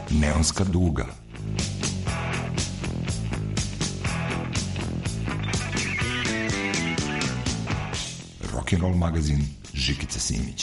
Neonska duga. Rock'n'roll magazin Žikice Simića.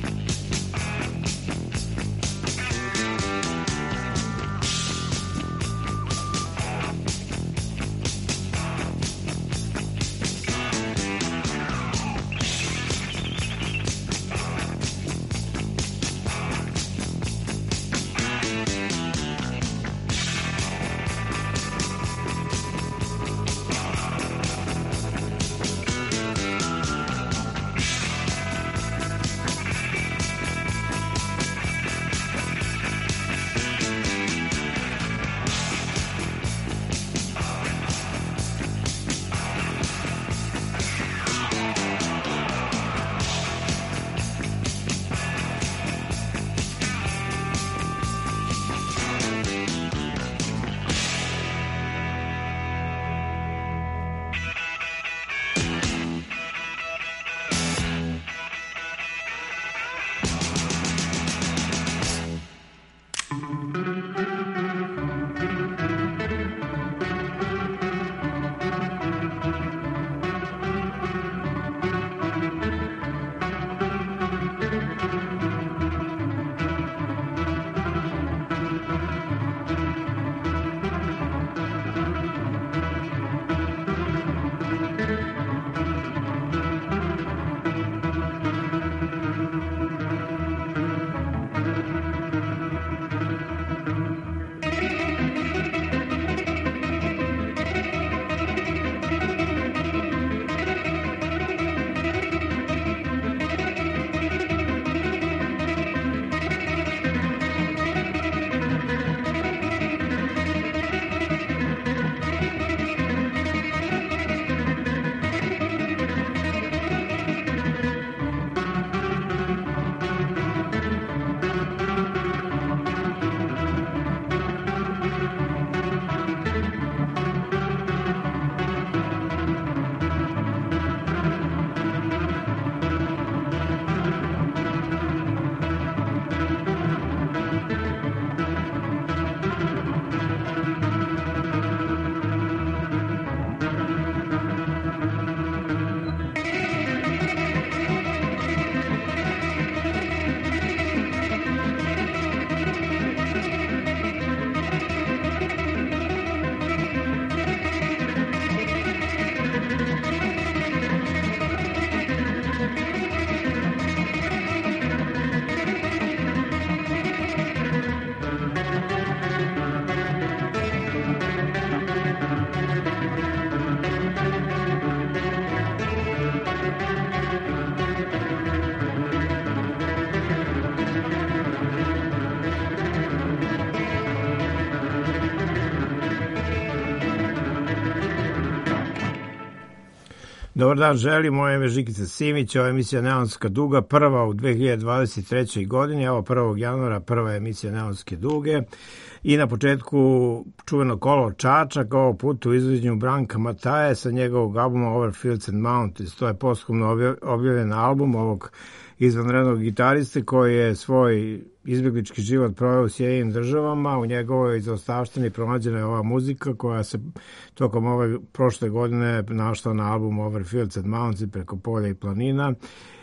Dobar dan, želim, moje ime Žikica Simić, ova emisija Neonska duga, prva u 2023. godini, evo 1. januara, prva emisija Neonske duge i na početku čuveno kolo Čačak, ovog puta u izvođenju Branka Mataje sa njegovog albuma Overfields and Mountains. To je posthumno objavljen album ovog izvanrednog gitariste koji je svoj izbjeglički život proveo u Sjedinjenim Državama. U njegovoj zaostavštini pronađena je ova muzika koja se tokom ove prošle godine našla na albumu Overfields and Mountains, Preko polja i planina.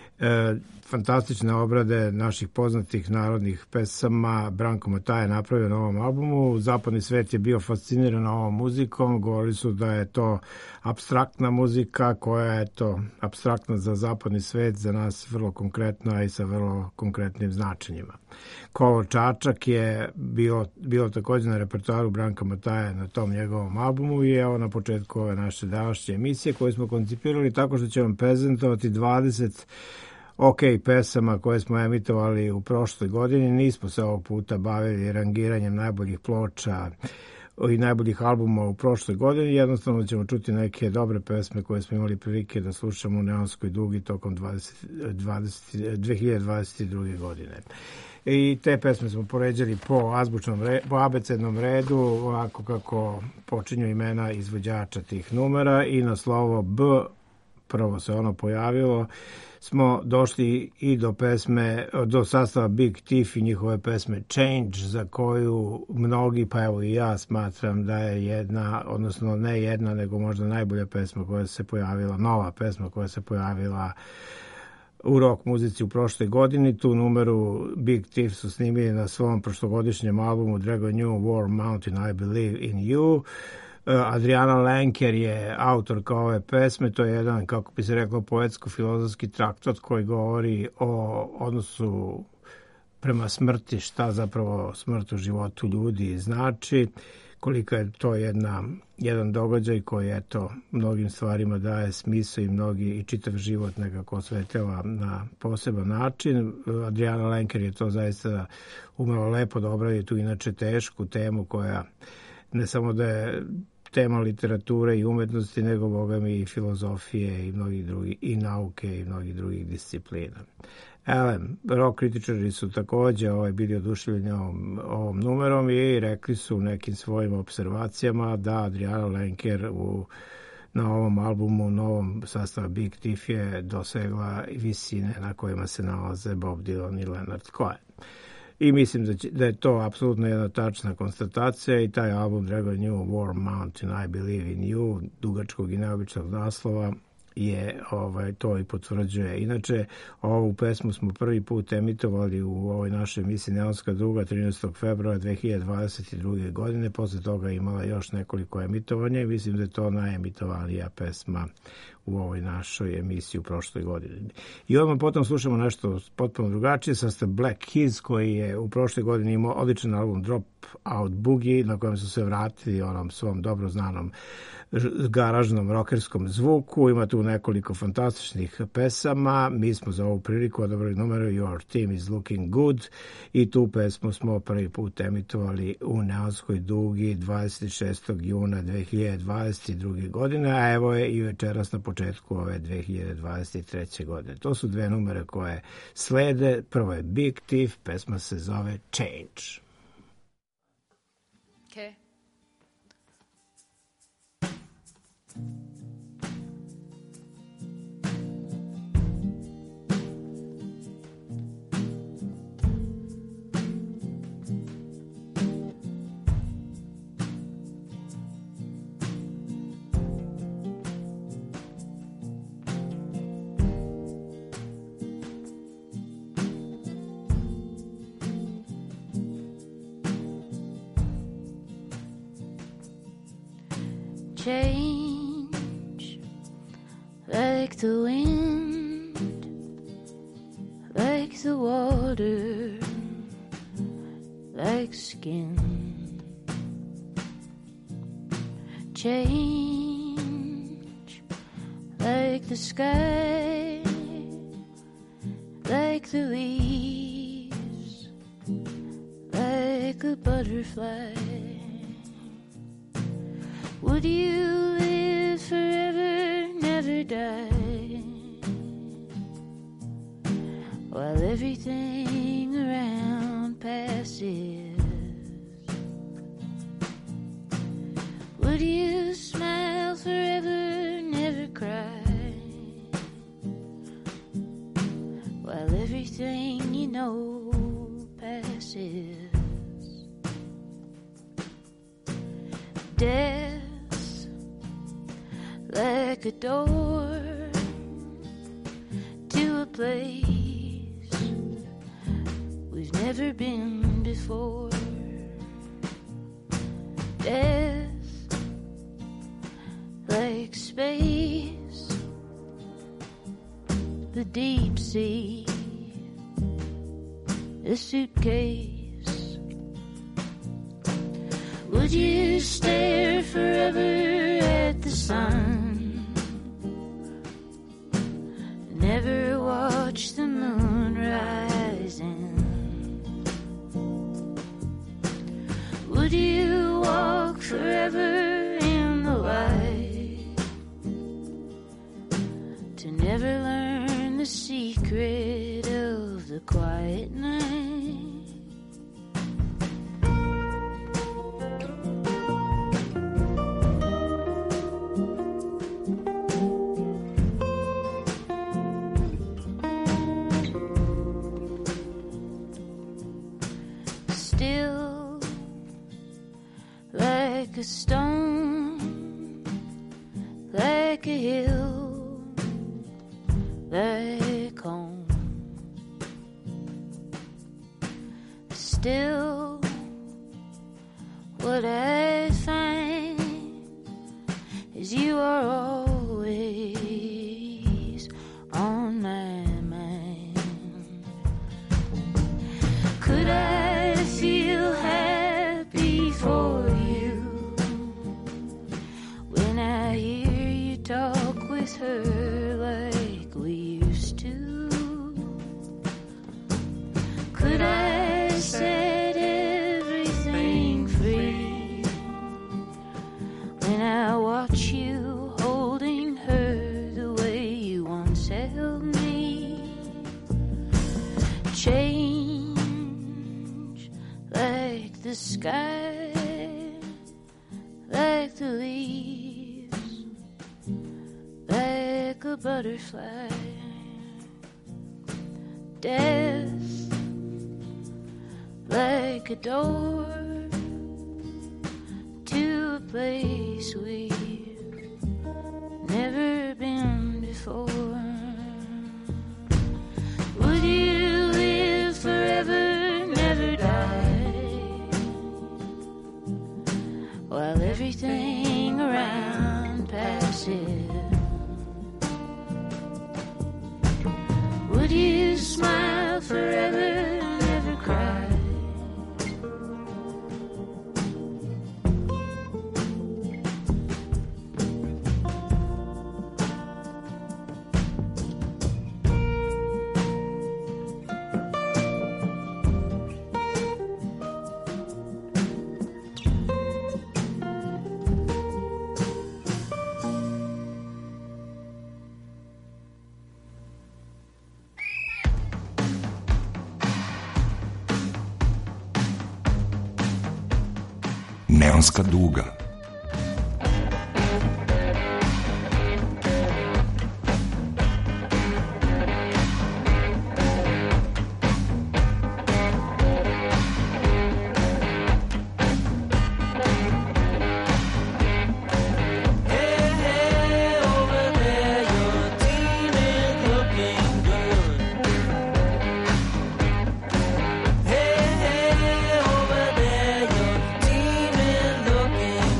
Fantastične obrade naših poznatih narodnih pesama Branko Mataje napravio na ovom albumu. Zapadni svet je bio fasciniran ovom muzikom, govorili su da je to apstraktna muzika koja je to apstraktna za zapadni svet, za nas vrlo konkretna i sa vrlo konkretnim značenjima. Kolo Čačak je bilo također na repertoaru Branka Mataje na tom njegovom albumu i evo na početku ove naše današnje emisije koju smo koncipirali tako što ćemo prezentovati 20 pesama koje smo emitovali u prošloj godini. Nismo se ovog puta bavili rangiranjem najboljih ploča i najboljih albuma u prošloj godini. Jednostavno ćemo čuti neke dobre pesme koje smo imali prilike da slušamo u Neonskoj dugi tokom 2022. godine. I te pesme smo poređali po abecednom redu, ovako kako počinju imena izvođača tih numera i na slovo B prvo se ono pojavilo, smo došli i do sastava Big Thief i njihove pesme Change, za koju mnogi, pa evo i ja, smatram da je jedna, odnosno ne jedna, nego možda najbolja pesma koja se pojavila, nova pesma koja se pojavila u rock muzici u prošle godini. Tu numeru Big Thief su snimili na svom prošlogodišnjem albumu Dragon New War Mountain I Believe in You. Adriana Lenker je autorka ove pesme. To je jedan, kako bi se reklo, poetsko-filozofski traktat koji govori o odnosu prema smrti, šta zapravo smrt u životu ljudi znači, koliko je to jedan događaj koji eto mnogim stvarima daje smisao i čitav život nekako osvetljava na poseban način. Adriana Lenker je to zaista umela lepo da obradi tu inače tešku temu koja ne samo da je tema literature i umetnosti, nego bogami i filozofije i mnogih drugih, i nauke i mnogih drugih disciplina. Rock kritičari su takođe bili oduševljeni ovom numerom i rekli su u nekim svojim observacijama da Adriana Lenker na ovom albumu, novom sastava Big Thief je dosegla visine na kojima se nalaze Bob Dylan i Leonard Cohen. I mislim da je to apsolutno jedna tačna konstatacija i taj album Dragon New War Mountain I Believe in You, dugačkog i neobičnog naslova, je to i potvrđuje. Inače, ovu pesmu smo prvi put emitovali u ovoj našoj emisiji Neonska duga 13. februara 2022. godine. Posle toga je imala još nekoliko emitovanja i mislim da je to najemitovanija pesma u ovoj našoj emisiji u prošloj godini. I odmah potom slušamo nešto potpuno drugačije, sastav Black Keys koji je u prošloj godini imao odličan album Drop Out Boogie, na kojem su se vratili onom svom dobro znanom garažnom rokerskom zvuku. Ima tu nekoliko fantastičnih pesama. Mi smo za ovu priliku odabrali numeru Your Team is Looking Good i tu pesmu smo prvi put emitovali u Neonskoj dugi 26. juna 2022. godine, a evo je i večeras na početku ove 2023. godine. To su dve numere koje slede. Prvo je Big Thief, pesma se zove Change. Okay. Change like the wind, like the water, like skin. Change like the sky, like the leaves, like a butterfly. Would you live forever, never die, while everything around passes? Would you smile forever, never cry, while everything you know passes? Death like a door to a place we've never been before. Death like space, the deep sea, a suitcase. Would you stare forever at the sun? Never watch the moon rising? Would you walk forever in the light to never learn the secret of the quiet night? like a stone, like a hill, like home. Still, what I find is you are always on my mind. Could I feel happy for you when I hear you talk with her like we used to? Could I set everything free when I watch you holding her the way you once held me? Change like the sky, like the leaves, like a butterfly. Death like a door to a place we've never been before. Would you live forever, never die, while everything around passes? Would you smile forever, never cry? Neonska duga. Hey, over there, you're teaming, looking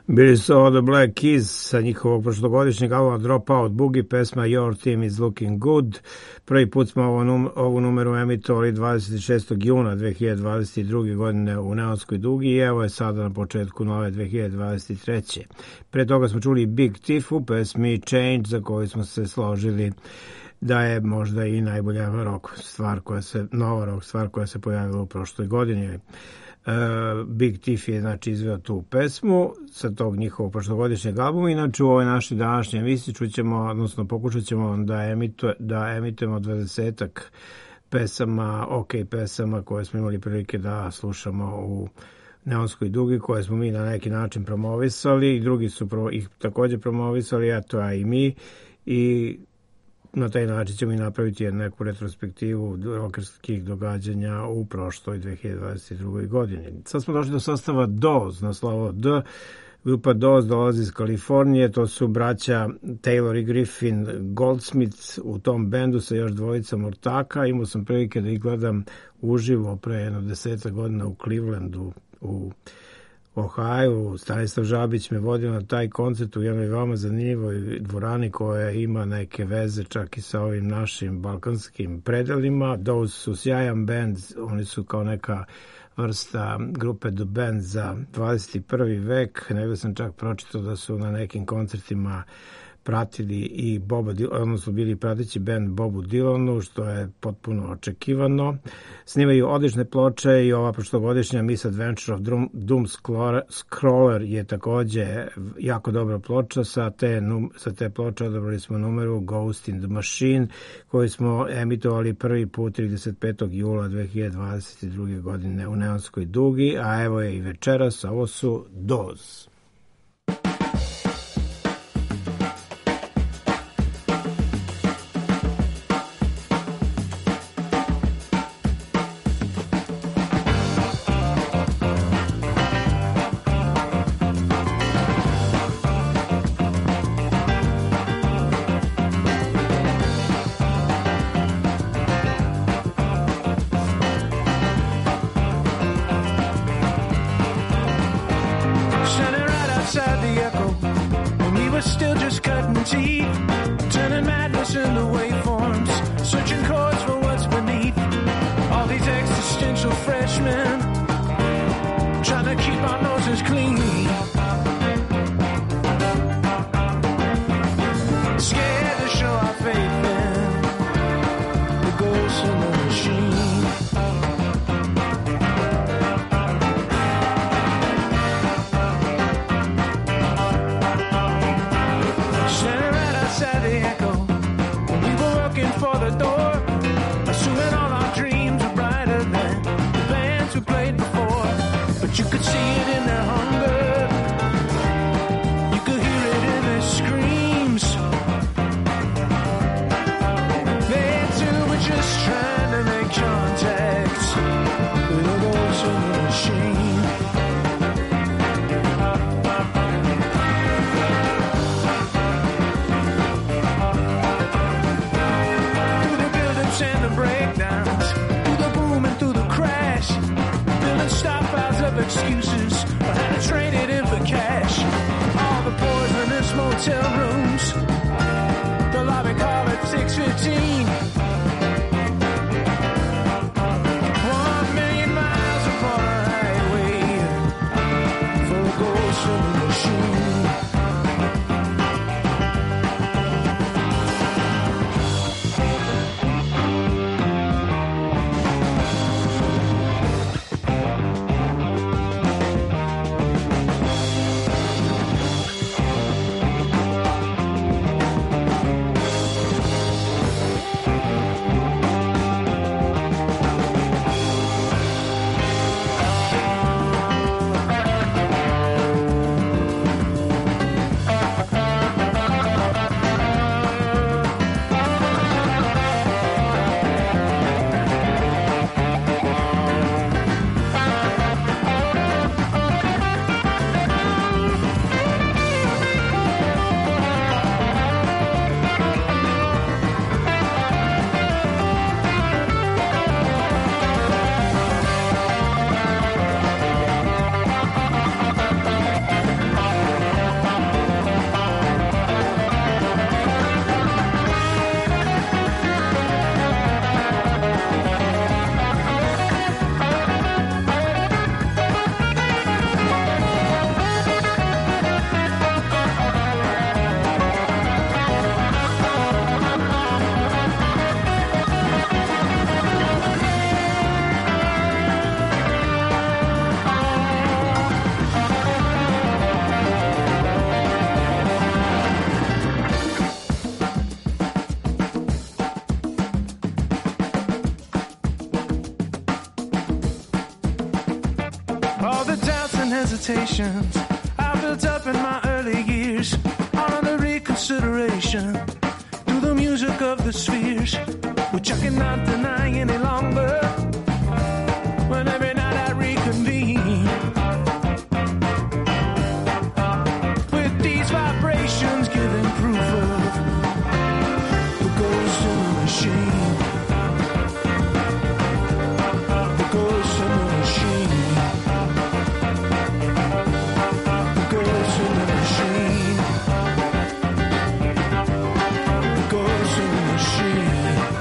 Bili su ovo The Black Keys sa njihovog prošlogodišnjeg albuma Dropout Boogie, pesma Your Team is Looking Good. Prvi put smo ovu numeru emitovali 26. juna 2022. godine u Neonskoj dugi i evo je sada na početku nove 2023. Pre toga smo čuli Big Thief u pesmi Change, za koju smo se složili da je možda i najbolja nova rock stvar koja se pojavila u prošloj godini. Big Thief je znači izveo tu pesmu sa tog njihovog prošlogodišnjeg albuma. Inače u ovoj našoj današnjoj emisiji čućemo, odnosno pokušat ćemo da emitujemo 20-ak pesama, pesama koje smo imali prilike da slušamo u Neonskoj dugi, koje smo mi na neki način promovisali i drugi su ih također promovisali, a i mi, i na taj način ćemo i napraviti neku retrospektivu rokerskih događanja u prošloj 2022. godini. Sad smo došli do sastava Dawes, na slovo D. Grupa Dawes dolazi iz Kalifornije, to su braća Taylor i Griffin Goldsmith u tom bendu sa još dvojica ortaka. Imao sam prilike da ih gledam uživo pre jedno 10 godina u Clevelandu, u Ohio. Stanislav Žabić me vodio na taj koncert u jednoj veoma zanimljivoj dvorani koja ima neke veze čak i sa ovim našim balkanskim predelima. Dawes su sjajan band, oni su kao neka vrsta grupe The Band za 21. vek. Negdje sam čak pročitao da su na nekim koncertima pratili i odnosno bili prateći band Bobu Dylanu, što je potpuno očekivano. Snimaju odlične ploče i ova prošlogodišnja Misadventure of Doom Scroller je također jako dobra ploča. Sa te ploče odabrali smo numeru Ghost in the Machine, koju smo emitovali prvi put 35. jula 2022. godine u Neonskoj dugi, a evo je i večeras, ovo su Dawes. hesitations I built up in my early years are under reconsideration to the music of the spheres, which I cannot deny any longer. When every night I reconvene with these vibrations giving proof of the ghost in the machine. The ghost in the machine. The ghost in the machine. The ghost in the machine.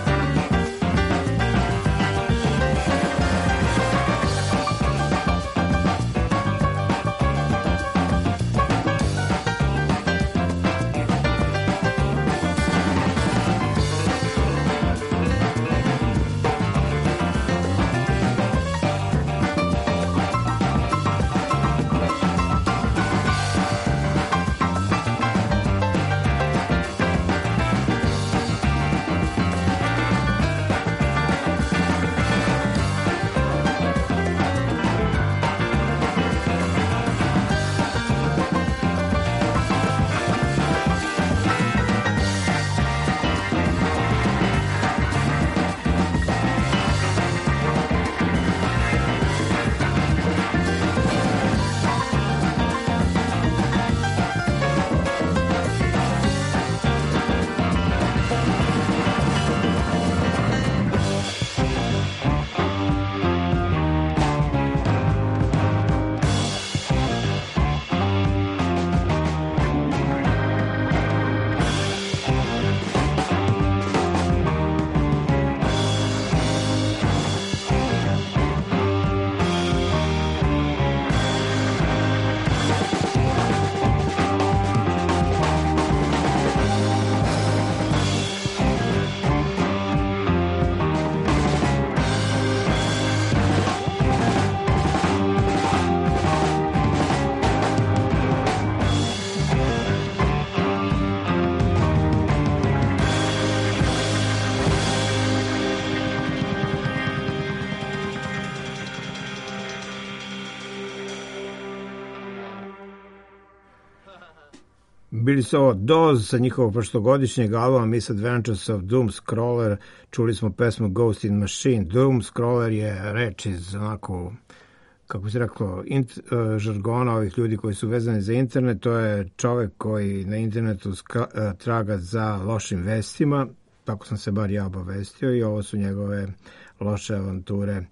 Bili su ovo Doors sa njihovog prošlogodišnjeg albuma Misadventures of Doomscroller. Čuli smo pesmu Ghost in Machine. Doomscroller je reč iz onako, kako se reklo, žargona ovih ljudi koji su vezani za internet. To je čovek koji na internetu traga za lošim vestima. Tako sam se bar ja obavestio i ovo su njegove loše avanture.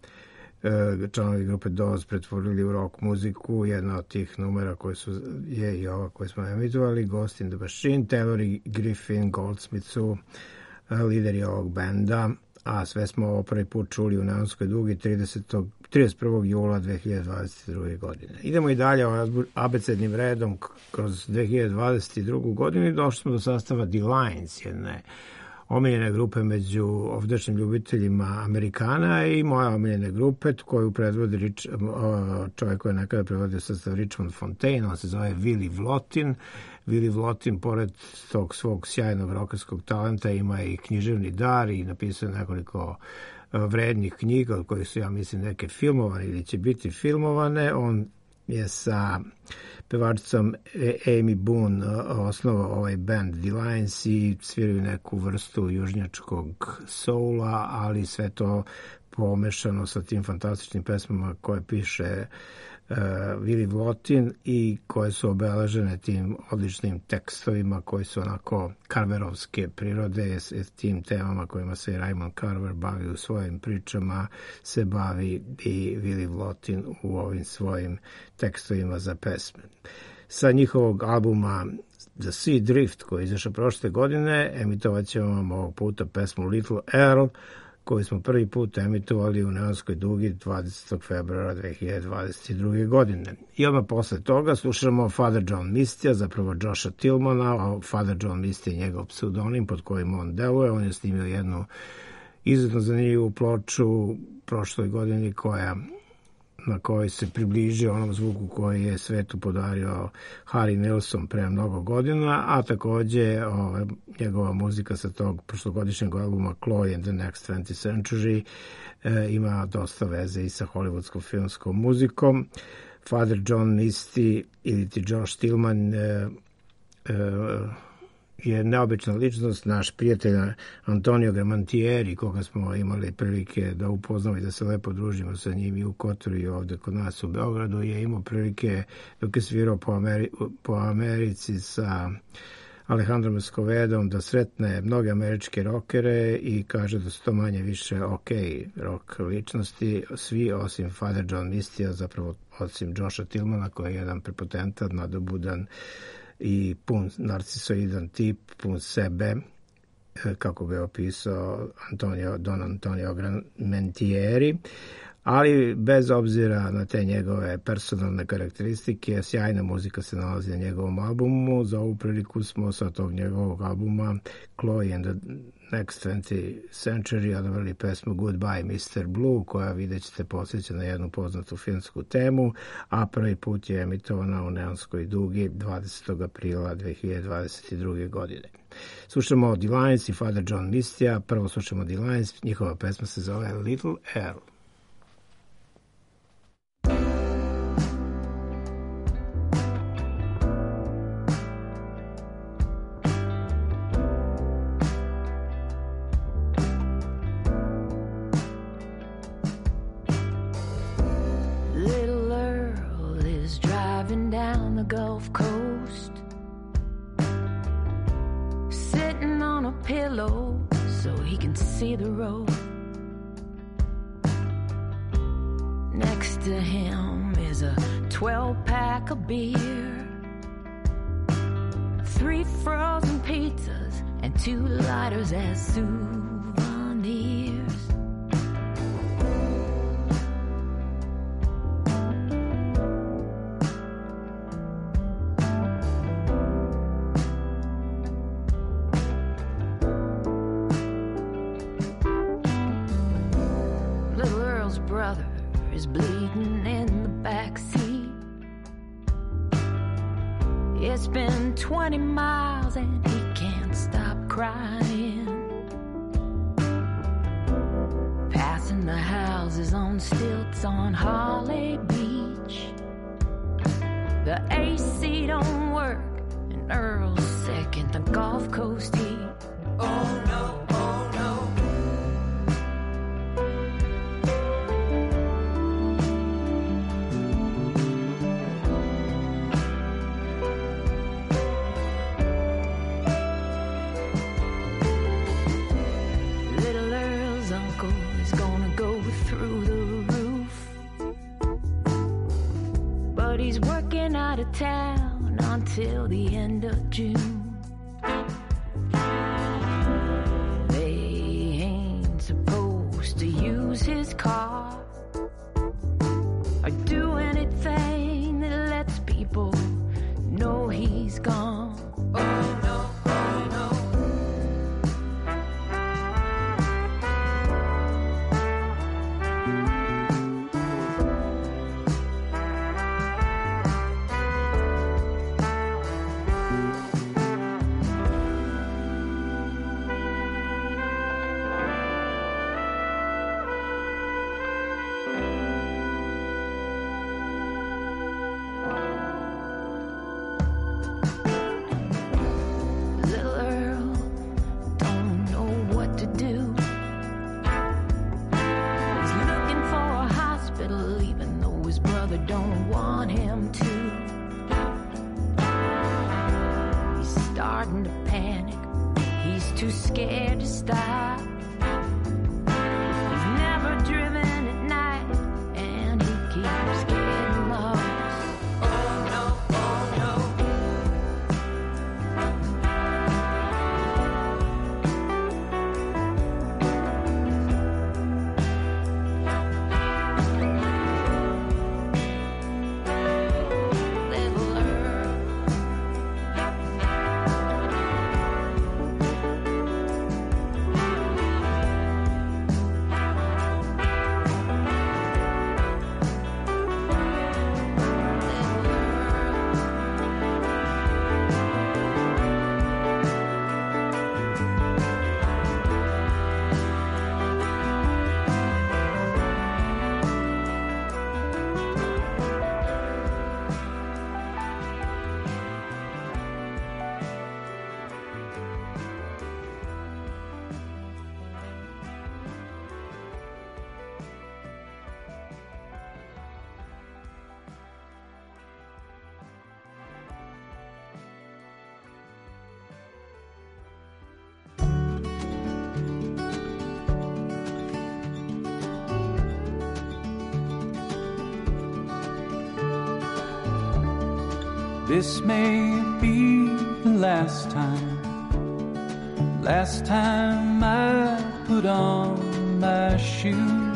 Članovi grupe Doors pretvorili u rock muziku. Jedna od tih numera koje je i ova koju smo emitovali, Ghost in the Machine. Taylor i Griffin Goldsmith su lideri ovog benda, a sve smo ovo prvi put čuli u Neonskoj dugi 31. jula 2022. godine. Idemo i dalje abecednim redom kroz 2022. godinu i došli smo do sastava The Lines, jedne omiljene grupe među ovdašnjim ljubiteljima Amerikana i moje omiljene grupe koju predvodi čovjek koji je nekada prevodio sastav Richmond Fontaine. On se zove Willie Vlotin. Willie Vlotin, pored tog svog sjajnog rokerskog talenta, ima i književni dar i napisao nekoliko vrednih knjiga, od kojih su, ja mislim, neke filmovane ili će biti filmovane. On je sa pevačicom Amy Boone osnovao ovaj band The Lines i sviraju neku vrstu južnjačkog soula, ali sve to pomešano sa tim fantastičnim pesmama koje piše Willie Vlotin i koje su obeležene tim odličnim tekstovima koji su onako Carverovske prirode, s tim temama kojima se Raymond Carver bavi u svojim pričama, se bavi i Willie Vlotin u ovim svojim tekstovima za pesme. Sa njihovog albuma The Sea Drift, koji je izašao prošle godine, emitovat ćemo vam ovog puta pesmu Little Earl, koju smo prvi put emitovali u Neonskoj dugi 20. februara 2022. godine. I odmah posle toga slušamo Father John Misty, zapravo Josha Tillmana, a Father John Misty je njegov pseudonim pod kojim on deluje. On je snimio jednu izuzetno zanimljivu ploču prošloj godini na kojoj se približio onom zvuku koji je svetu podario Harry Nilsson pre mnogo godina, a takođe njegova muzika sa tog prošlogodišnjeg albuma Chloe and the Next 20th Century ima dosta veze i sa hollywoodskom filmskom muzikom. Father John Misty ili ti Josh Tillman je neobična ličnost. Naš prijatelj Antonio Gramantieri, koga smo imali prilike da upoznamo i da se lepo družimo sa njim i u Kotoru i ovde kod nas u Beogradu, je imao prilike dok je svirao po Americi sa Alejandrom Escovedom da sretne mnoge američke rokere i kaže da su to manje više rock ličnosti, svi osim Father John Mistya, zapravo osim Josha Tillmana koji je jedan prepotentan, nadobudan i pun narcisoidan tip, pun sebe, kako ga je opisao Don Antonio Gramantieri, ali bez obzira na te njegove personalne karakteristike, sjajna muzika se nalazi na njegovom albumu. Za ovu priliku smo sa tog njegovog albuma Chloe and the Next 20th Century odabrali pesmu Goodbye Mr. Blue, koja vidjet ćete podsjeća na jednu poznatu filmsku temu, a prvi put je emitovana u Neonskoj dugi 20. aprila 2022. godine. Slušamo The Lions i Father John Mistya. Prvo slušamo The Lions, njihova pesma se zove Little Earl. Gulf Coast, sitting on a pillow so he can see the road. Next to him is a 12-pack of beer, 3 frozen pizzas, and 2 lighters as souvenirs. Bleeding in the backseat. It's been 20 miles and he can't stop crying. Passing the houses on stilts on Holly Beach. The AC don't work and Earl's sick in the Gulf Coast heat. Oh no. Town until the end of June. They ain't supposed to use his car or do anything that lets people know he's gone. Oh no, oh no. This may be the last time I put on my shoes.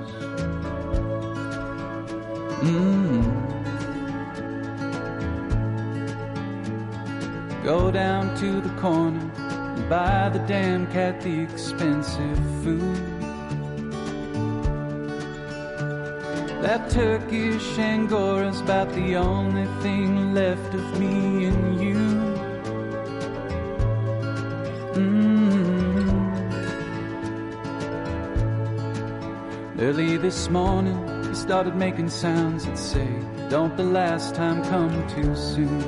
Go down to the corner and buy the damn cat the expensive food. That Turkish Angora's about the only thing left of me and you. Early this morning, he started making sounds that say, don't the last time come too soon.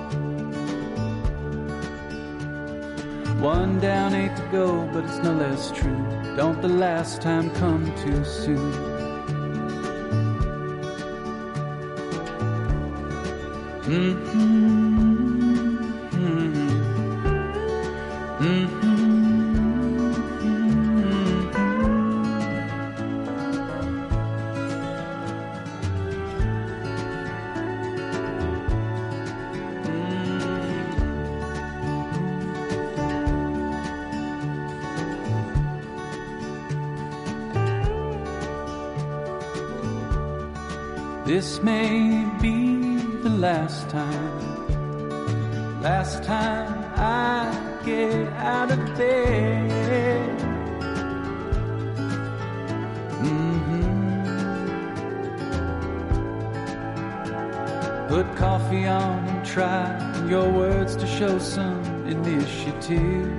One down, 8 to go, but it's no less true. Don't the last time come too soon. This may be the last time I get out of bed. Put coffee on and try your words to show some initiative.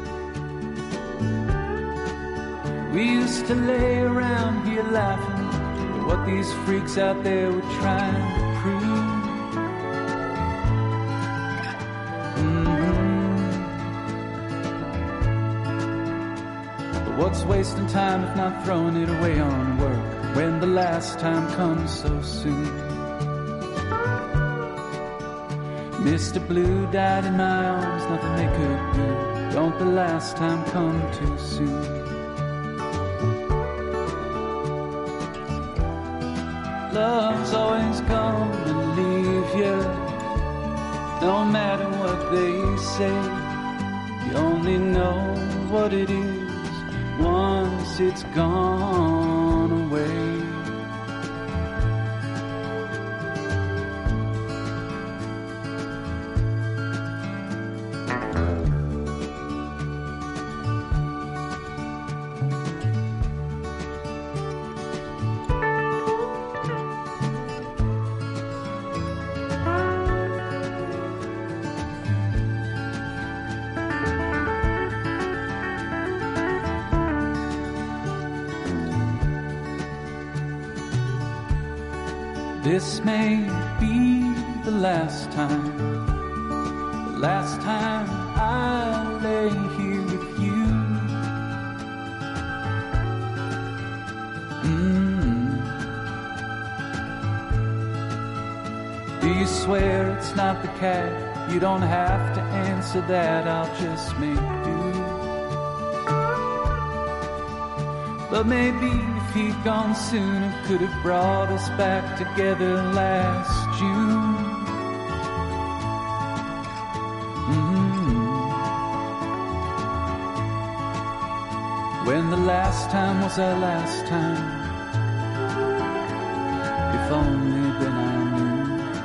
We used to lay around here laughing at what these freaks out there were trying to prove. But what's wasting time if not throwing it away on work when the last time comes so soon? Mr. Blue died in my arms, nothing they could do. Don't the last time come too soon? Love's always gonna leave you, no matter what they say. You only know what it is once it's gone away. This may be the last time I lay here with you. Do you swear it's not the cat? You don't have to answer that, I'll just make do. But maybe if he'd gone sooner, could have brought us back together last June. When the last time was our last time, if only then I knew.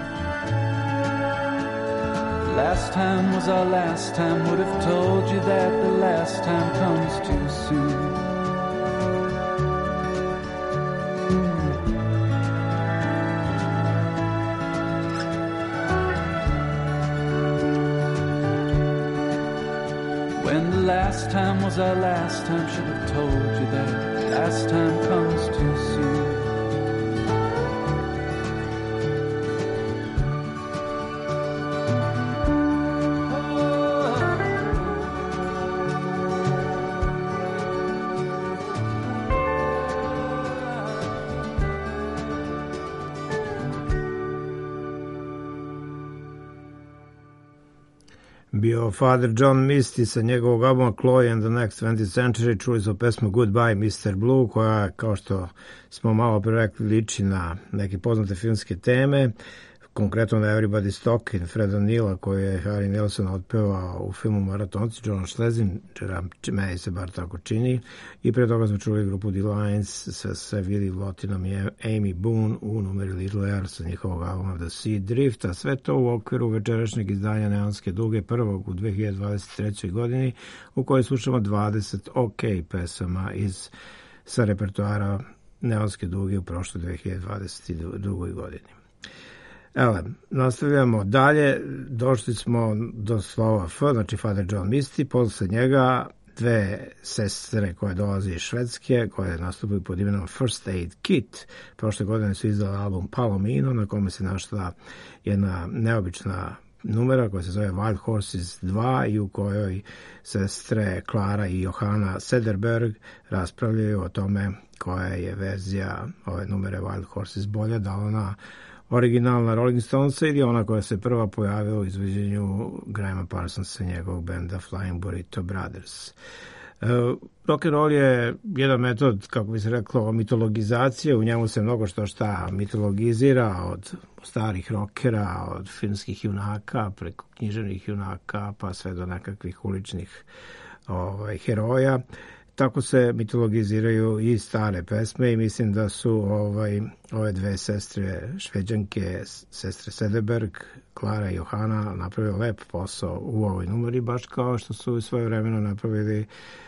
The last time was our last time, would have told you that the last time comes too soon. Last time was our last time, should have told you that last time comes too soon. Bio Father John Misty sa njegovog albuma Chloe and the Next 20th Century. Čuli smo pesmu Goodbye Mr. Blue, koja, kao što smo malo pre rekli, liči na neke poznate filmske teme, konkretno na Everybody's Talking Freda Neela, koji je Harry Nilsson otpevao u filmu Maratonci, John Schlesingera, meni se bar tako čini, i pre toga smo čuli grupu The Lions sa Willie Lotinom i Amy Boone u numeri Little Air sa njihovog albuma The Sea Drift, a sve to u okviru večerašnjeg izdanja Neonske duge, prvog u 2023. godini, u kojoj slušamo 20 OK pesama sa repertoara Neonske duge u prošloj 2022. godini. Evo, nastavljamo dalje, došli smo do slova F, znači Father John Misty, posle njega dve sestre koje dolaze iz Švedske, koje nastupaju pod imenom First Aid Kit. Prošle godine su izdali album Palomino, na kome se našla jedna neobična numera koja se zove Wild Horses 2 i u kojoj sestre Klara i Johanna Sederberg raspravljaju o tome koja je verzija ove numere Wild Horses bolja, da li ona originalna Rolling Stonesa ili ona koja se prva pojavila u izvođenju Grahama Parsonsa i njegovog benda Flying Burrito Brothers. Rock and roll je jedan metod, kako bi se reklo, mitologizacije, u njemu se mnogo šta mitologizira, od starih rockera, od filmskih junaka, preko književnih junaka, pa sve do nekakvih uličnih heroja. Tako se mitologiziraju i stare pesme i mislim da su ove dve sestre Šveđanke, sestre Sederberg, Klara i Johanna, napravili lep posao u ovoj numeri, baš kao što su u svoje vremeno napravili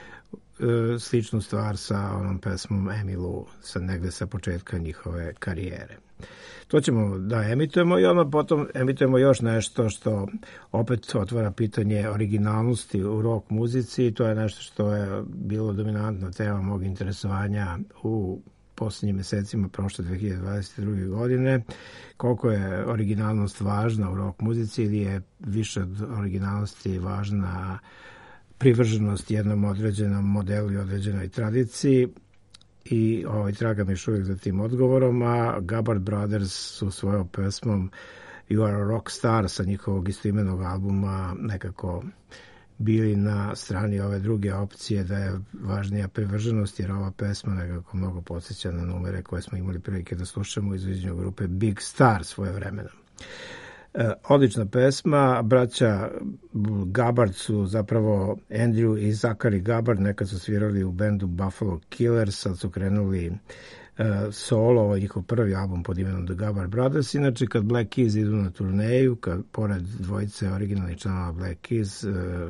sličnu stvar sa onom pesmom Emilu, negde sa početka njihove karijere. To ćemo da emitujemo i onda potom emitujemo još nešto što opet otvara pitanje originalnosti u rock muzici i to je nešto što je bilo dominantna tema mog interesovanja u posljednjim mesecima prošle 2022. godine. Koliko je originalnost važna u rock muzici ili je više od originalnosti važna privrženost jednom određenom modelu i određenoj tradiciji. I tragam još uvijek za tim odgovorom, a Gabbard Brothers su svojom pesmom You Are a Rock Star sa njihovog istoimenog albuma nekako bili na strani ove druge opcije da je važnija privrženost, jer ova pesma nekako mnogo podsjeća na numere koje smo imali prilike da slušamo u izvođenju grupe Big Star svoje vremena. Odlična pesma, braća Gabbard su zapravo Andrew i Zachary Gabbard, nekad su svirali u bendu Buffalo Killers, sad su krenuli solo, ovo je njihov prvi album pod imenom The Gabbard Brothers. Inače, kad Black Keys idu na turneju, kad pored dvojice originalnih članova Black Keys,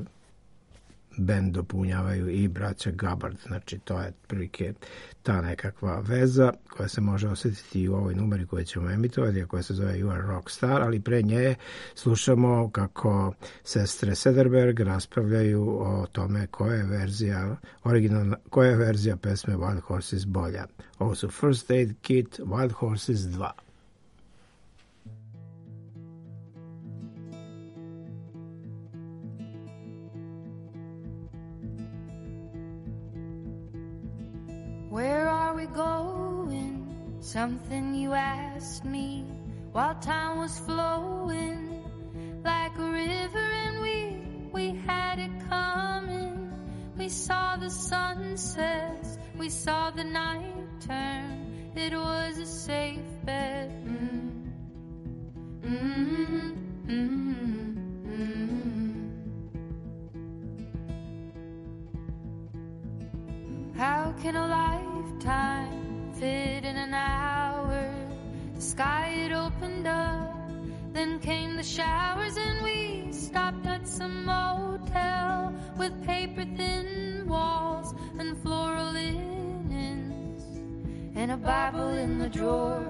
bend dopunjavaju i braća Gabbard. Znači, to je prilike ta nekakva veza koja se može osjetiti i u ovoj numeri koju ćemo emitovati, a koja se zove You Are Rock Star, ali pre nje slušamo kako sestre Sederberg raspravljaju o tome koja je verzija pesme Wild Horses bolja. Ovo su First Aid Kit, Wild Horses 2. Where are we going? Something you asked me while time was flowing like a river, and we had it coming. We saw the sunsets, we saw the night turn. It was a safe bet. How can a lifetime fit in an hour? The sky had opened up, then came the showers, and we stopped at some motel with paper-thin walls and floral linens and a Bible in the drawer.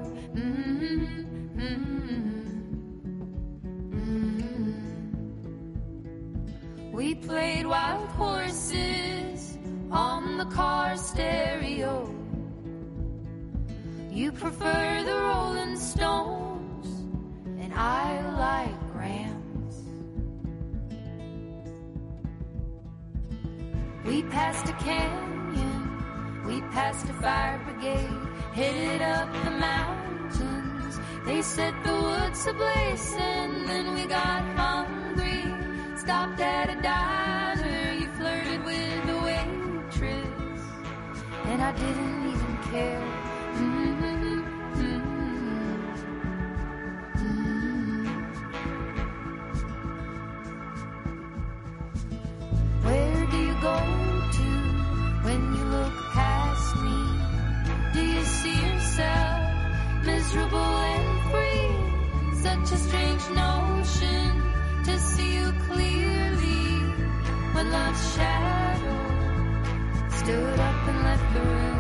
We played wild horses on the car stereo. You prefer the Rolling Stones, and I like Grams. We passed a canyon, we passed a fire brigade, headed up the mountains. They set the woods ablaze, and then we got hungry. Stopped at a diner, you flirted with the waitress, and I didn't even care. love's shadow stood up and left the room.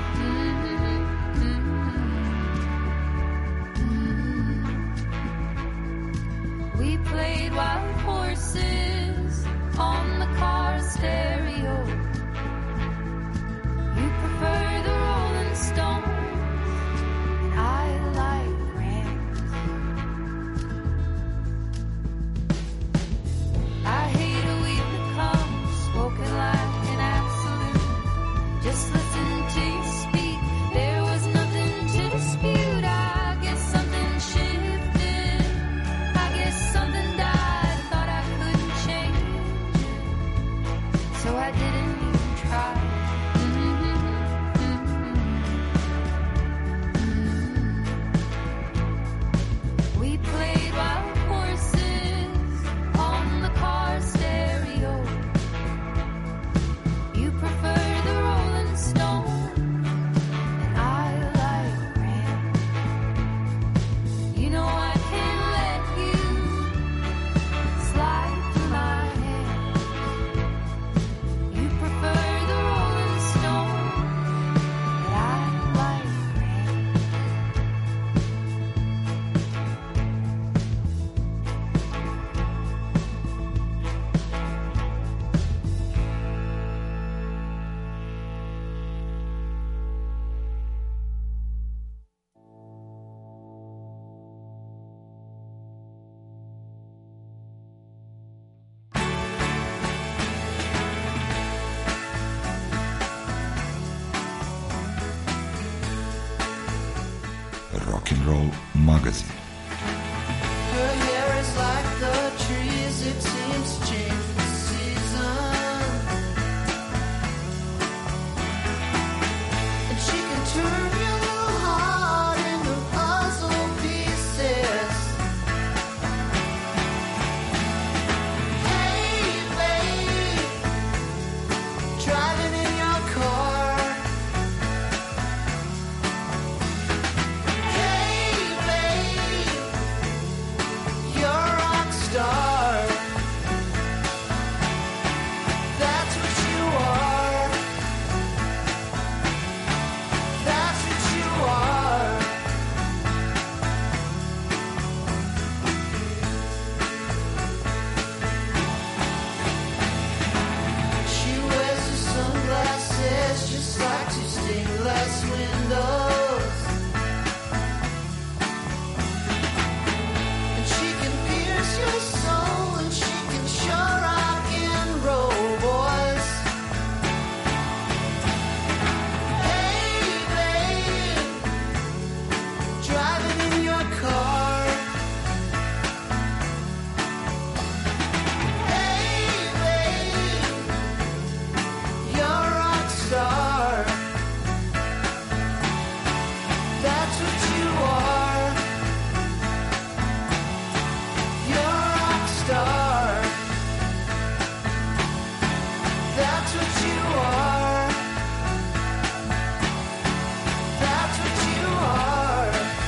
We played wild horses on the car stereo. You prefer the Rolling Stones, and I like Rams. I hate a week that comes spoken like an absolute. Just listen to you speak. There was nothing to dispute. I guess something shifted. I guess something died. Thought I couldn't change it, so I didn't even try. We played wild horses on the car stereo. You prefer the Rolling Stones, and I like Rams. You know I can't let you slide through my hand. You prefer the Rolling Stones, and I like Rams. Rock'n'Roll magazin. Her hair is like the trees, it seems to change with the season. And she can turn your little heart into puzzle pieces. Hey, babe, driving in your car. Hey, babe, you're a rock star. That's what you are. That's what you are. She wears her sunglasses just like two stained glass windows. And she can pierce your soul, and she can show rock and roll, boys. Hey, babe, driving in your car. Hey, babe, you're a rock star. That's what you are. You're a rock star. That's what you are. That's what you are.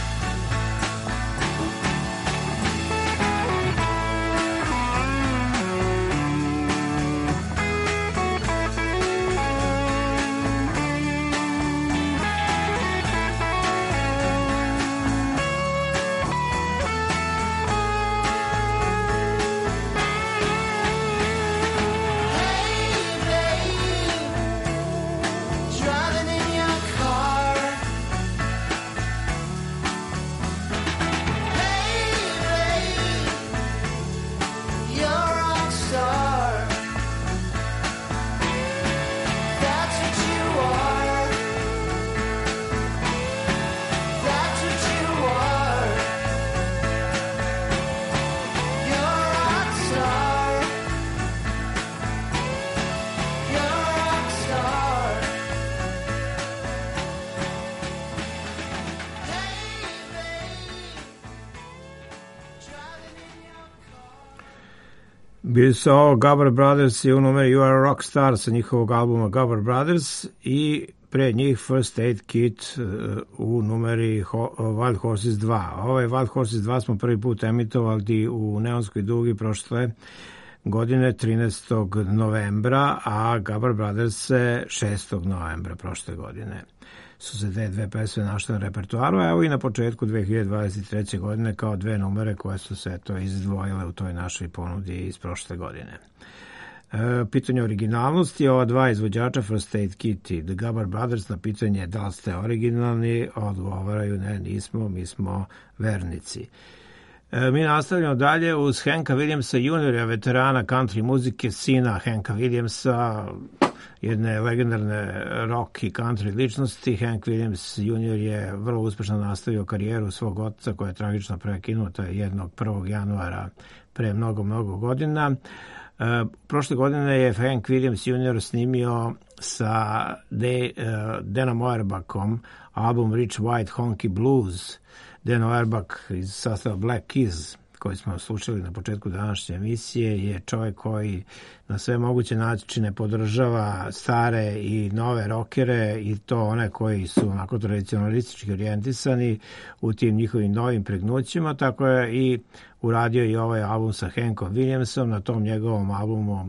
Hey, babe, driving in your car. Hey, babe, you're a rock star. That's what you are. That's what you are. You're a rock star. You're a rock star. Hey, babe, driving in your car. Bili su ovo Gabber Brothers i u numeri You Are a Rockstar sa njihovog albuma Gabber Brothers i pre njih First Aid Kit u numeri Wild Horses 2. Ovaj Wild Horses 2 smo prvi put emitovali u Neonskoj dugi prošle godine 13. novembra, a Gabber Brothers 6. novembra prošle godine su se te dve pesme našle na repertoaru, evo i na početku 2023. godine kao dve numere koje su se izdvojile u toj našoj ponudi iz prošle godine. Pitanje originalnosti, ova dva izvođača First Aid Kit i The Gabber Brothers na pitanje da li ste originalni odgovaraju ne, nismo, mi smo vernici. Mi nastavljamo dalje uz Hanka Williamsa juniora, veterana country muzike, sina Hanka Williamsa, jedne legendarne rock i country ličnosti. Hank Williams junior je vrlo uspešno nastavio karijeru svog oca koja je tragično prekinuta 1. januara pre mnogo godina. Prošle godine je Hank Williams junior snimio sa Danom Auerbachom album Rich White Honky Blues. Dan Auerbach iz sastava Black Keys, koji smo slušali na početku današnje emisije, je čovjek koji na sve moguće načine podržava stare i nove rokere i to one koji su onako tradicionalistički orijentisani u tim njihovim novim pregnućima, tako je i uradio i ovaj album sa Hankom Williamsom. Na tom njegovom albumu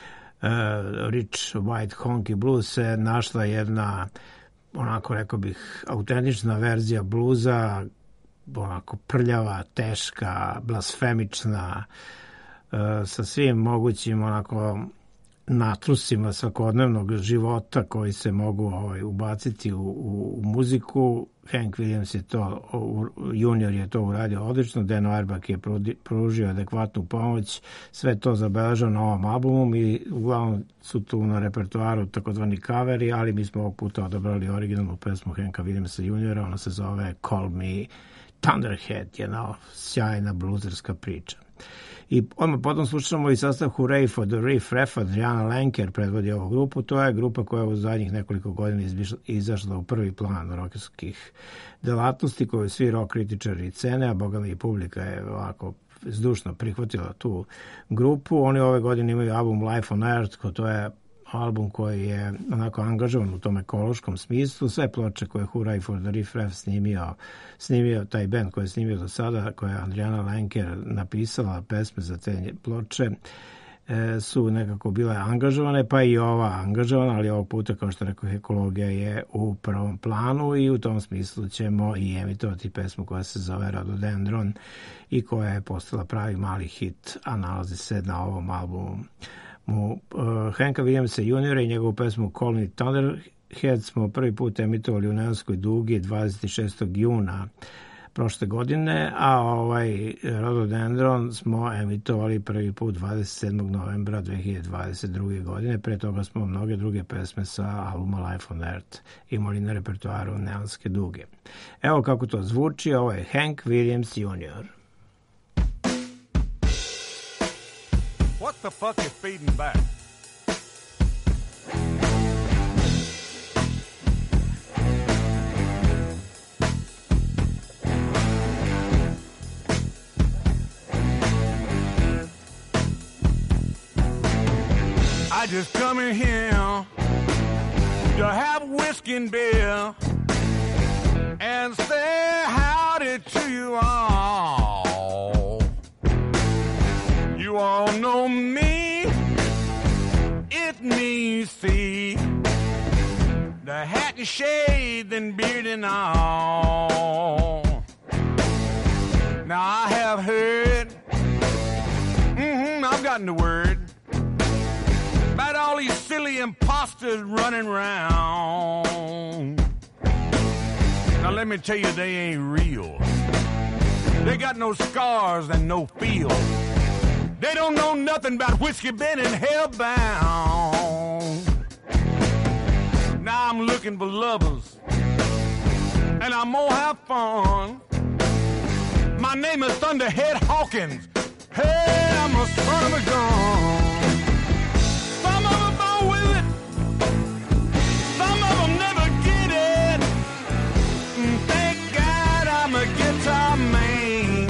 Rich White Honky Blues se našla jedna, onako rekao bih, autentična verzija bluza, onako prljava, teška, blasfemična, sa svim mogućim onako natrusima svakodnevnog života koji se mogu ubaciti u muziku. Hank Williams je to, junior je to uradio odlično, Dan Auerbach je pružio adekvatnu pomoć, sve to zabeležao na ovom albumu i uglavnom su tu na repertoaru takozvani kaveri, ali mi smo ovog puta odabrali originalnu pesmu Hanka Williamsa juniora, ona se zove Call Me Thunderhead, jedna sjajna bluzerska priča. I odmah potom slušamo i sastav Hooray for the Riff Raff, Adriana Lenker predvodi ovu grupu. To je grupa koja je u zadnjih nekoliko godina izašla u prvi plan rokerskih delatnosti koju svi rock kritičari cene, a bogami i publika je ovako zdušno prihvatila tu grupu. Oni ove godine imaju album Life on Earth, to je album koji je onako angažovan u tom ekološkom smislu. Sve ploče koje je Hooray for the Riff Raff snimio taj band koji je snimio do sada, koja je Adriana Lenker napisala pesme za te ploče, su nekako bile angažovane, pa i ova angažovana, ali ovog puta, kao što rekao, ekologija je u prvom planu i u tom smislu ćemo i emitovati pesmu koja se zove Rhododendron i koja je postala pravi mali hit, a nalazi se na ovom albumu. Hanka Williamsa juniora i njegovu pesmu Call Me Thunderhead smo prvi put emitovali u Neonskoj Dugi 26. juna prošle godine, a ovaj Rhododendron smo emitovali prvi put 27. novembra 2022. godine. Pre toga smo mnoge druge pesme sa albuma Life on Earth imali na repertoaru Neonske Duge. Evo kako to zvuči, ovo je Hank Williams junior. What the fuck is feeding back? I just come in here to have whiskey and beer and say howdy to you all. You all know me, it me, see, the hat and shade and beard and all. Now I have heard, I've gotten the word about all these silly imposters running around. Now let me tell you, they ain't real. They got no scars and no feel. They don't know nothing about whiskey been in hellbound. Now I'm looking for lovers, and I'm gonna have fun. My name is Thunderhead Hawkins. Hey, I'm a son of a gun. Some of them born with it, some of them never get it. Thank God I'm a guitar man.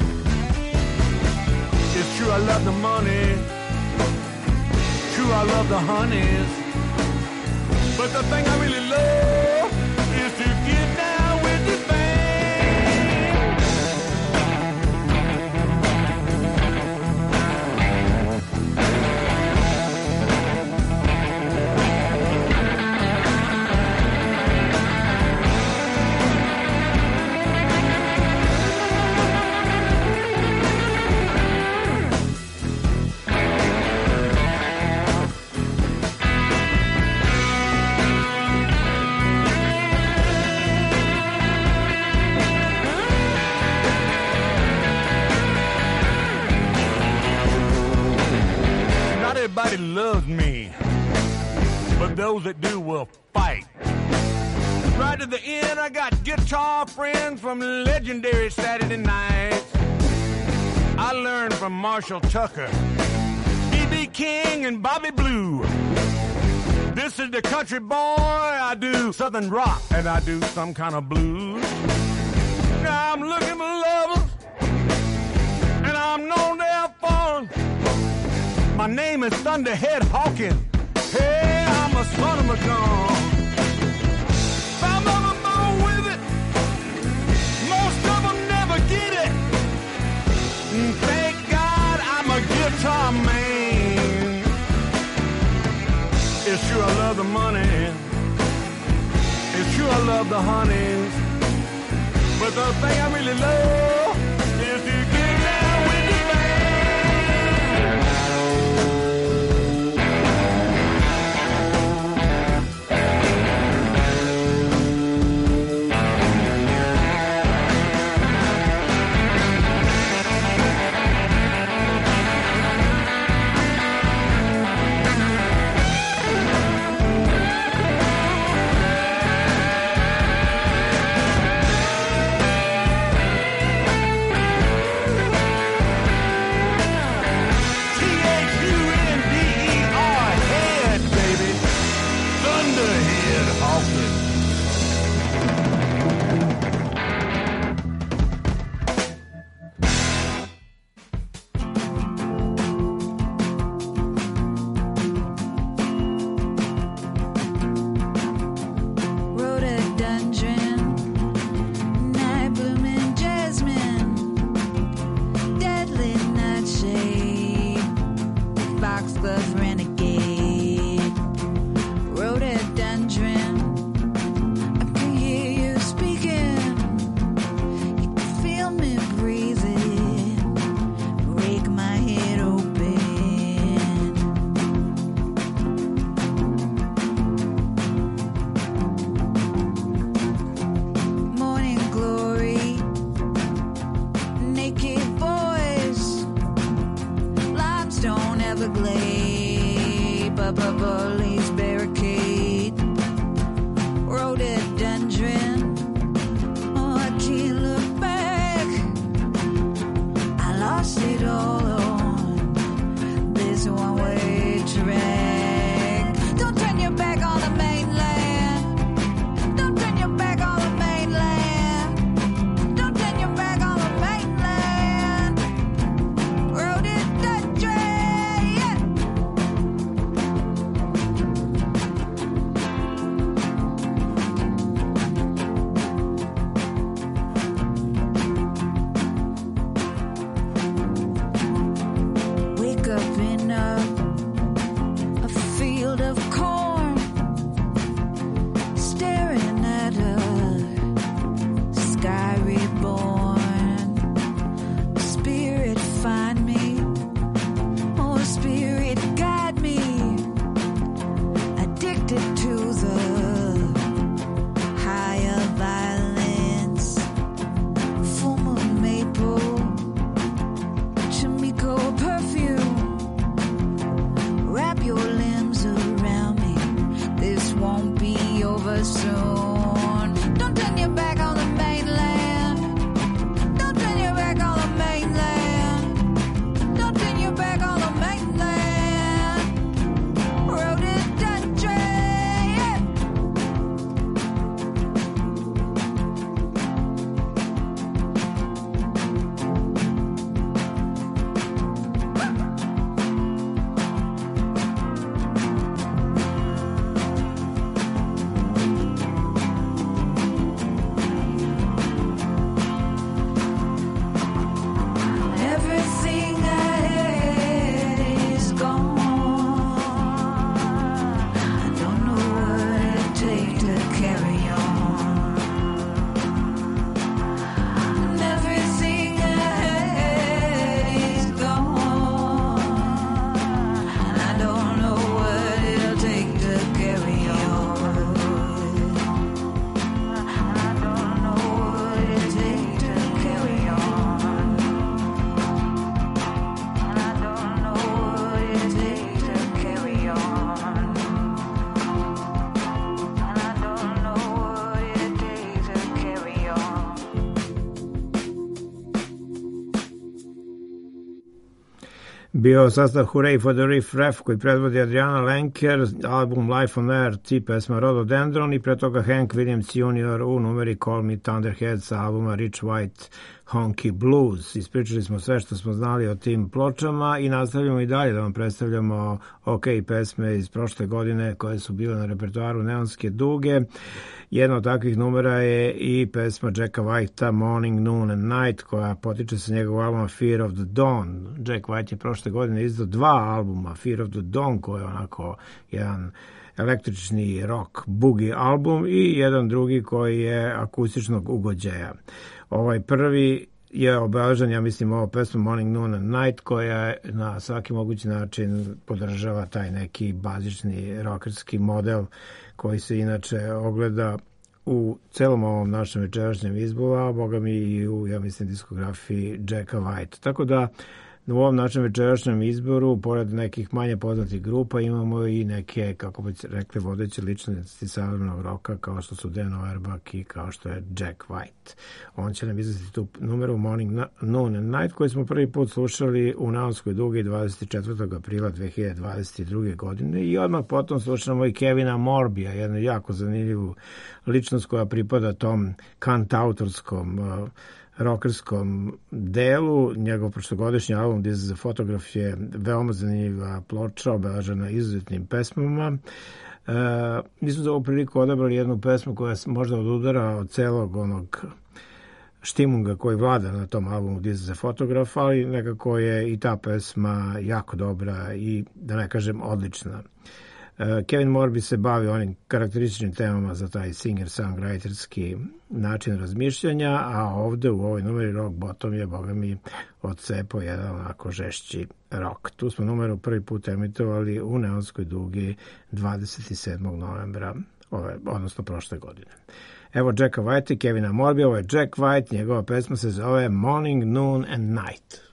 It's true I love the money, true I love the honeys, but the thing I really love is to get down with the band. everybody loves me, but those that do will fight. Right to the end, I got guitar friends from legendary Saturday nights. I learned from Marshall Tucker, B.B. King, and Bobby Blue. This is the country boy. I do southern rock, and I do some kind of blues. Now I'm looking for lovers, and I'm known to have fun. My name is Thunderhead Hawkins. Hey, I'm a son of a gun. Some of them born with it. Most of them never get it. Thank God I'm a guitar man. It's true I love the money. It's true I love the honeys. But the thing I really love is to get down with the bio sastav Hooray for the Riff Raff koji predvodi Adriana Lenker, album Life on Air, ti pesma Rhododendron i pre toga Hank Williams Jr. u numeri Call Me Thunderhead sa albuma Rich White Honky Blues. Ispričali smo sve što smo znali o tim pločama i nastavljamo i dalje da vam predstavljamo OK pesme iz prošle godine koje su bile na repertoaru Neonske duge. Jedna od takvih numera je i pesma Jacka Whitea Morning, Noon and Night koja potiče sa njegovog albuma Fear of the Dawn. Jack White je prošle godine izdao 2 albuma, Fear of the Dawn koji je onako jedan električni rock boogie album i jedan drugi koji je akustičnog ugođaja. Ovaj prvi je obeležen, ja mislim, ovo pesma Morning, Noon and Night koja na svaki mogući način podržava taj neki bazični rockerski model koji se inače ogleda u celom ovom našem večerašnjem izboru, a boga mi i u, ja mislim, diskografiji Jacka White. Tako da u ovom našem večerašnjem izboru, pored nekih manje poznatih grupa, imamo i neke, kako bi rekli, vodeće ličnosti savremenog roka, kao što su Dan Auerbach i kao što je Jack White. On će nam izvesti tu numeru Morning, Noon and Night, koju smo prvi put slušali u Neonskoj dugi 24. aprila 2022. godine i odmah potom slušamo i Kevina Morbija, jednu jako zanimljivu ličnost koja pripada tom kantautorskom rockerskom delu. Njegov prošlogodišnji album This is a Photograph je veoma zanimljiva ploča, obeležena izuzetnim pesmama. Mi smo za ovu priliku odabrali jednu pesmu koja možda odudara od celog onog štimunga koji vlada na tom albumu This is a Photograph, ali nekako je i ta pesma jako dobra i, da ne kažem, odlična. Kevin Morby se bavi onim karakterističnim temama za taj singer-songwriterski način razmišljanja, a ovde u ovoj numeri Rock Bottom je, boga mi, odcepo jedan onako žešći rock. Tu smo numeru prvi put emitovali u Neonskoj dugi 27. novembra, odnosno prošle godine. Evo Jacka White i Kevina Morby, ovo je Jack White, njegova pesma se zove Morning, Noon and Night.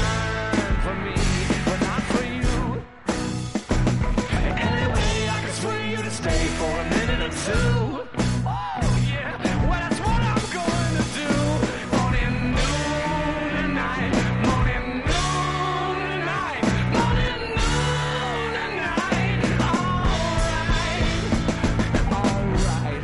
Fine for me, but not for you. Anyway, I can swear too. Oh yeah, well that's what I'm going to do. Morning, noon, and night. Morning, noon, and night. Morning, noon, and night. All right.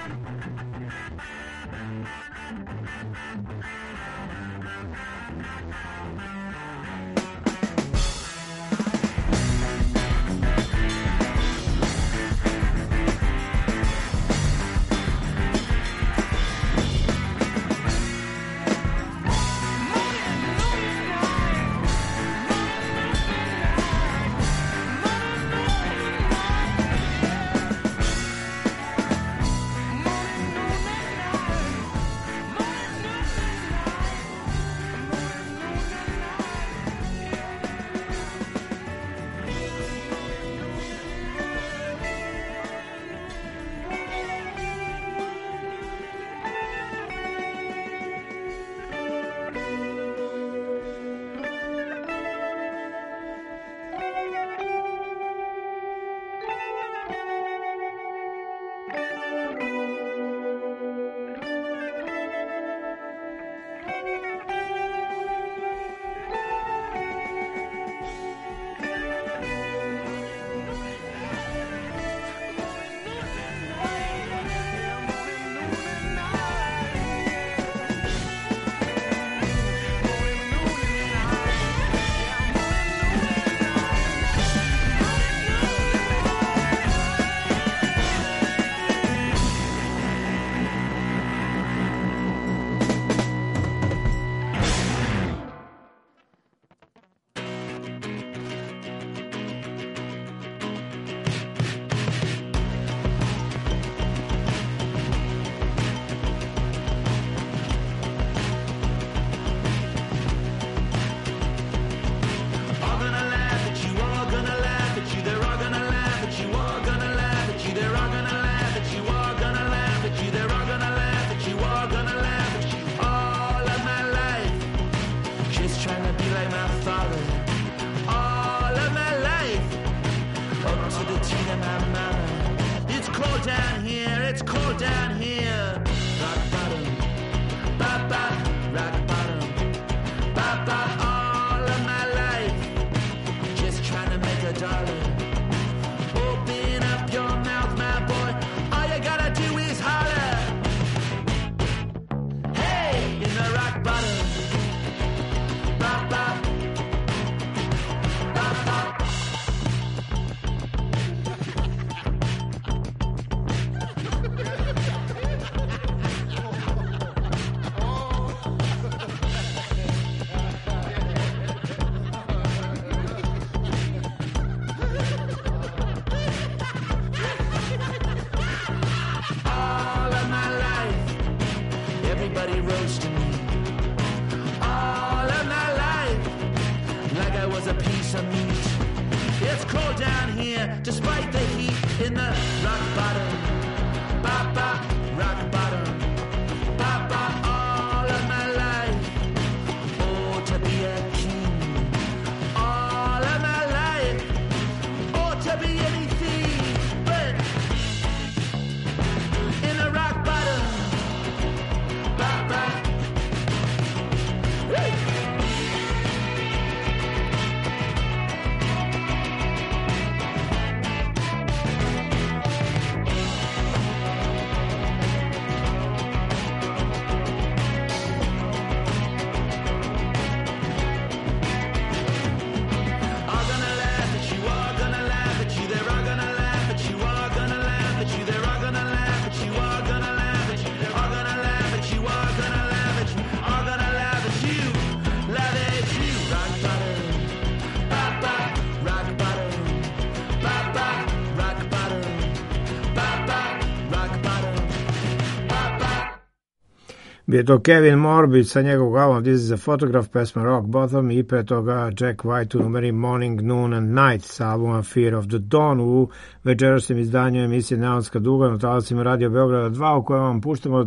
Bio je to Kevin Morbid sa njegovog albuma This is a Photograph, pesma Rock Bottom, i pre toga Jack White u numeri Morning, Noon and Night sa albuma Fear of the Dawn u večerašnjem izdanju emisije Neonska duga na talasima Radio Beograda 2, u kojem vam puštamo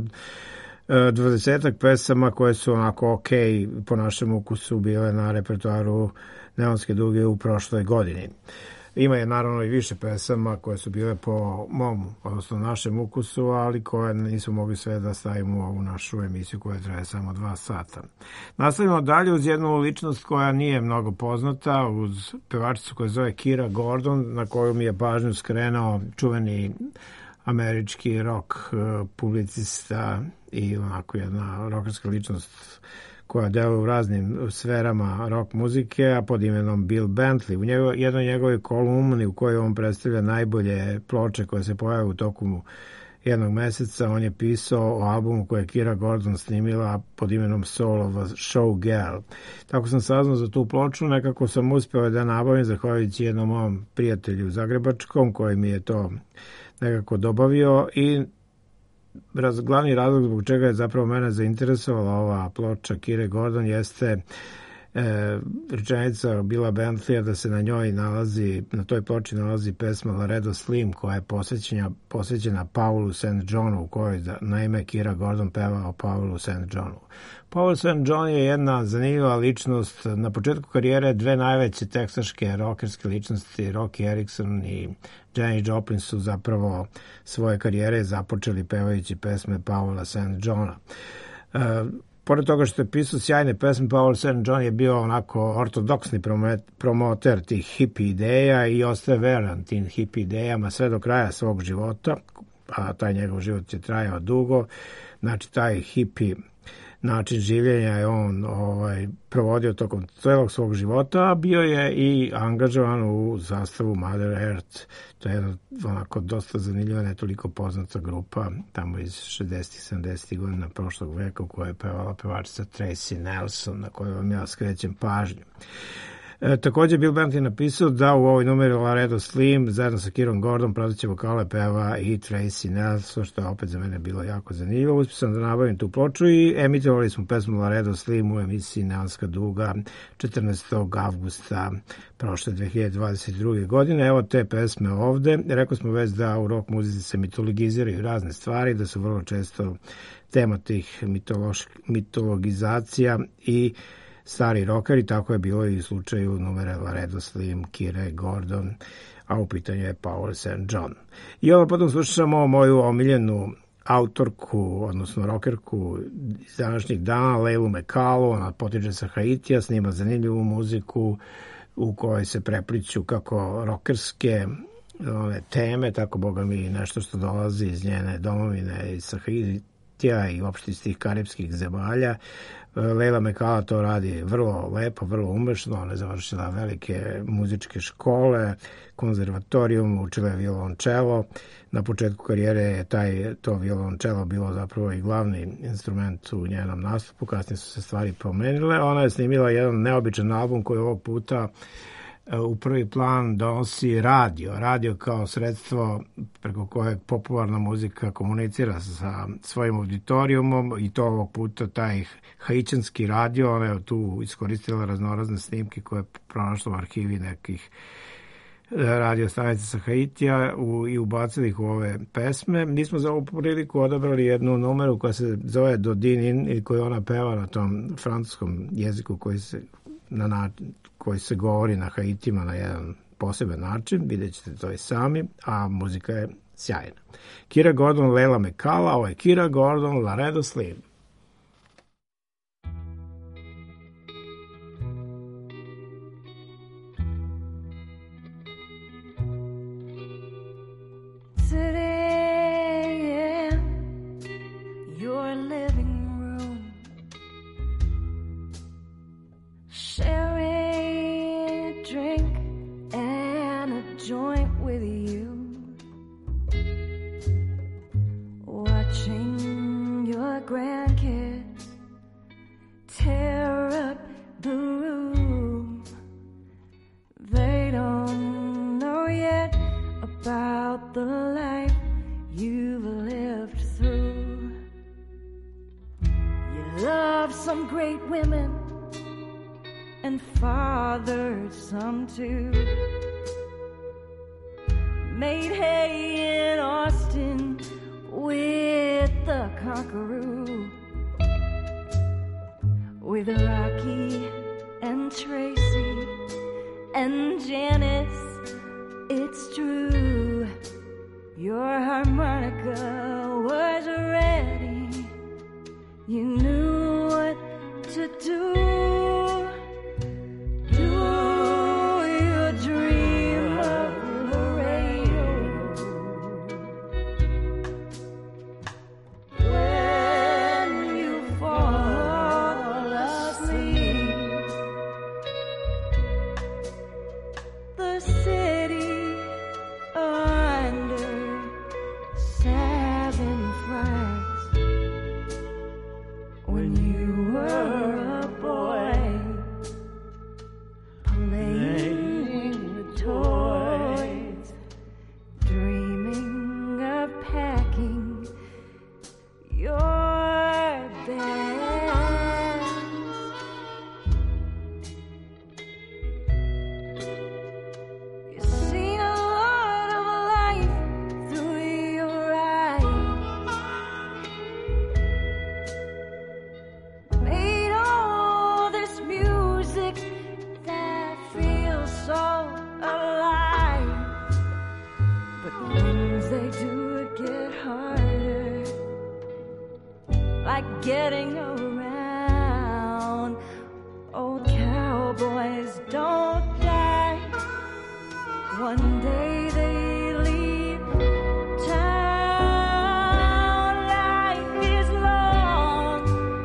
20-ak pesama koje su onako ok po našem ukusu bile na repertoaru Neonske duge u prošloj godini. Ima je naravno i više pesama koje su bile po mom, odnosno našem ukusu, ali koje nismo mogli sve da stavimo u ovu našu emisiju koja traje samo 2 sata. Nastavimo dalje uz jednu ličnost koja nije mnogo poznata, uz pevačicu koja zove Kira Gordon, na koju mi je pažnju skrenuo čuveni američki rock publicista i onako jedna rockerska ličnost koja deluje u raznim sferama rock muzike, a pod imenom Bill Bentley. U jednoj njegovoj kolumni u kojoj on predstavlja najbolje ploče koje se pojave u toku jednog meseca, on je pisao o albumu koje je Kira Gordon snimila pod imenom Soul of a Show Girl. Tako sam saznao za tu ploču, nekako sam uspeo da nabavim zahvaljujući jednom mom prijatelju zagrebačkom koji mi je to nekako dobavio i glavni razlog zbog čega je zapravo mene zainteresovala ova ploča Kire Gordon jeste rečenica Billa Bentleya da se na toj ploči nalazi pesma Laredo Slim koja je posvećena Paulu St. Johnu, u kojoj naime Kira Gordon peva o Paulu St. Johnu. Paul St. John je jedna zanimljiva ličnost. Na početku karijere dve najveće teksaške rockerske ličnosti, Rocky Erickson i Janis Joplin, su zapravo svoje karijere započeli pevajući pesme Paula St. Johna. Pored toga što je pisao sjajne pesme, Paul St. John je bio onako ortodoksni promoter tih hippie ideja i ostaje veran tim hippie idejama sve do kraja svog života, a taj njegov život je trajao dugo. Znači, taj hippie način življenja je on provodio tokom celog svog života, a bio je i angažovan u sastavu Mother Earth. To je jedna onako dosta zanimljiva, ne toliko poznata grupa tamo iz 60. 70. godina prošlog veka u kojoj je pevala pevačica Tracy Nelson, na koju vam ja skrećem pažnju. Također Bill Bentley napisao da u ovoj numeri Laredo Slim zajedno sa Kirom Gordon prateće vokale peva i Tracy Nelson, što je opet za mene bilo jako zanimljivo. Uspio sam da nabavim tu ploču i emitovali smo pesmu Laredo Slim u emisiji Neonska duga 14. avgusta prošle 2022. godine. Evo te pesme ovde. Rekao smo već da u rock muzici se mitologiziraju razne stvari, da su vrlo često tema tih mitologizacija i stari rockeri, tako je bilo i u slučaju numere Laredo Slim, Kire Gordon, a u pitanju je Paul St. John. I onda potom slušamo moju omiljenu autorku, odnosno rockerku iz današnjih dana, Leilu McCallow. Ona potiče sa Haitija, snima zanimljivu muziku u kojoj se prepliću kako rockerske teme, tako boga mi nešto što dolazi iz njene domovine, iz Haitija i uopšte iz tih karipskih zemalja. Leila McCallow to radi vrlo lepo, vrlo umešno. Ona je završila velike muzičke škole, konzervatorijum, učila je violončelo. Na početku karijere je to violončelo bilo zapravo i glavni instrument u njenom nastupu. Kasnije su se stvari promenile. Ona je snimila jedan neobičan album koji ovog puta u prvi plan donosi radio kao sredstvo preko kojeg popularna muzika komunicira sa svojim auditorijumom, i to ovog puta taj haićanski radio. Ona je tu iskoristila raznorazne snimke koje je pronašla u arhivi nekih radio stanica sa Haitija i ubacili ih u ove pesme. Mi smo za ovu priliku odabrali jednu numeru koja se zove Dodin i koju ona peva na tom francuskom jeziku koji se govori na Haitima na jedan poseban način, vidjet ćete to i sami, a muzika je sjajna. Kira Gordon, Leila McCallow, ovo je Kira Gordon, Laredo Slim. Made hay in Austin with the Conqueror, with Rocky and Tracy and Janice harmonica was ready, you knew what to do. Do you dream of the radio? When you fall asleep, the city under 7 flags. When you were a boy, playing with toys, dreaming of packing your bags. You seen a lot of life through your eyes, made all this music that feels so alive. But things they do get harder, like getting around. Old cowboys don't die. One day they leave town. Life is long,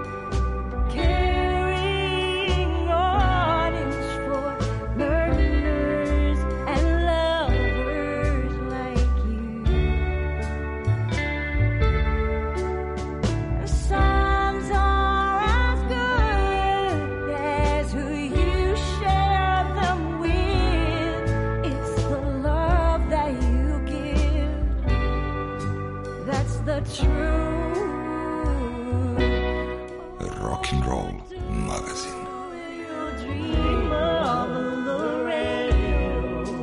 carrying orders for learners and lovers like you. Songs are as good as who you share them with. It's the love that you give that's the truth. Rock and Roll Magazine. You dream of the radio.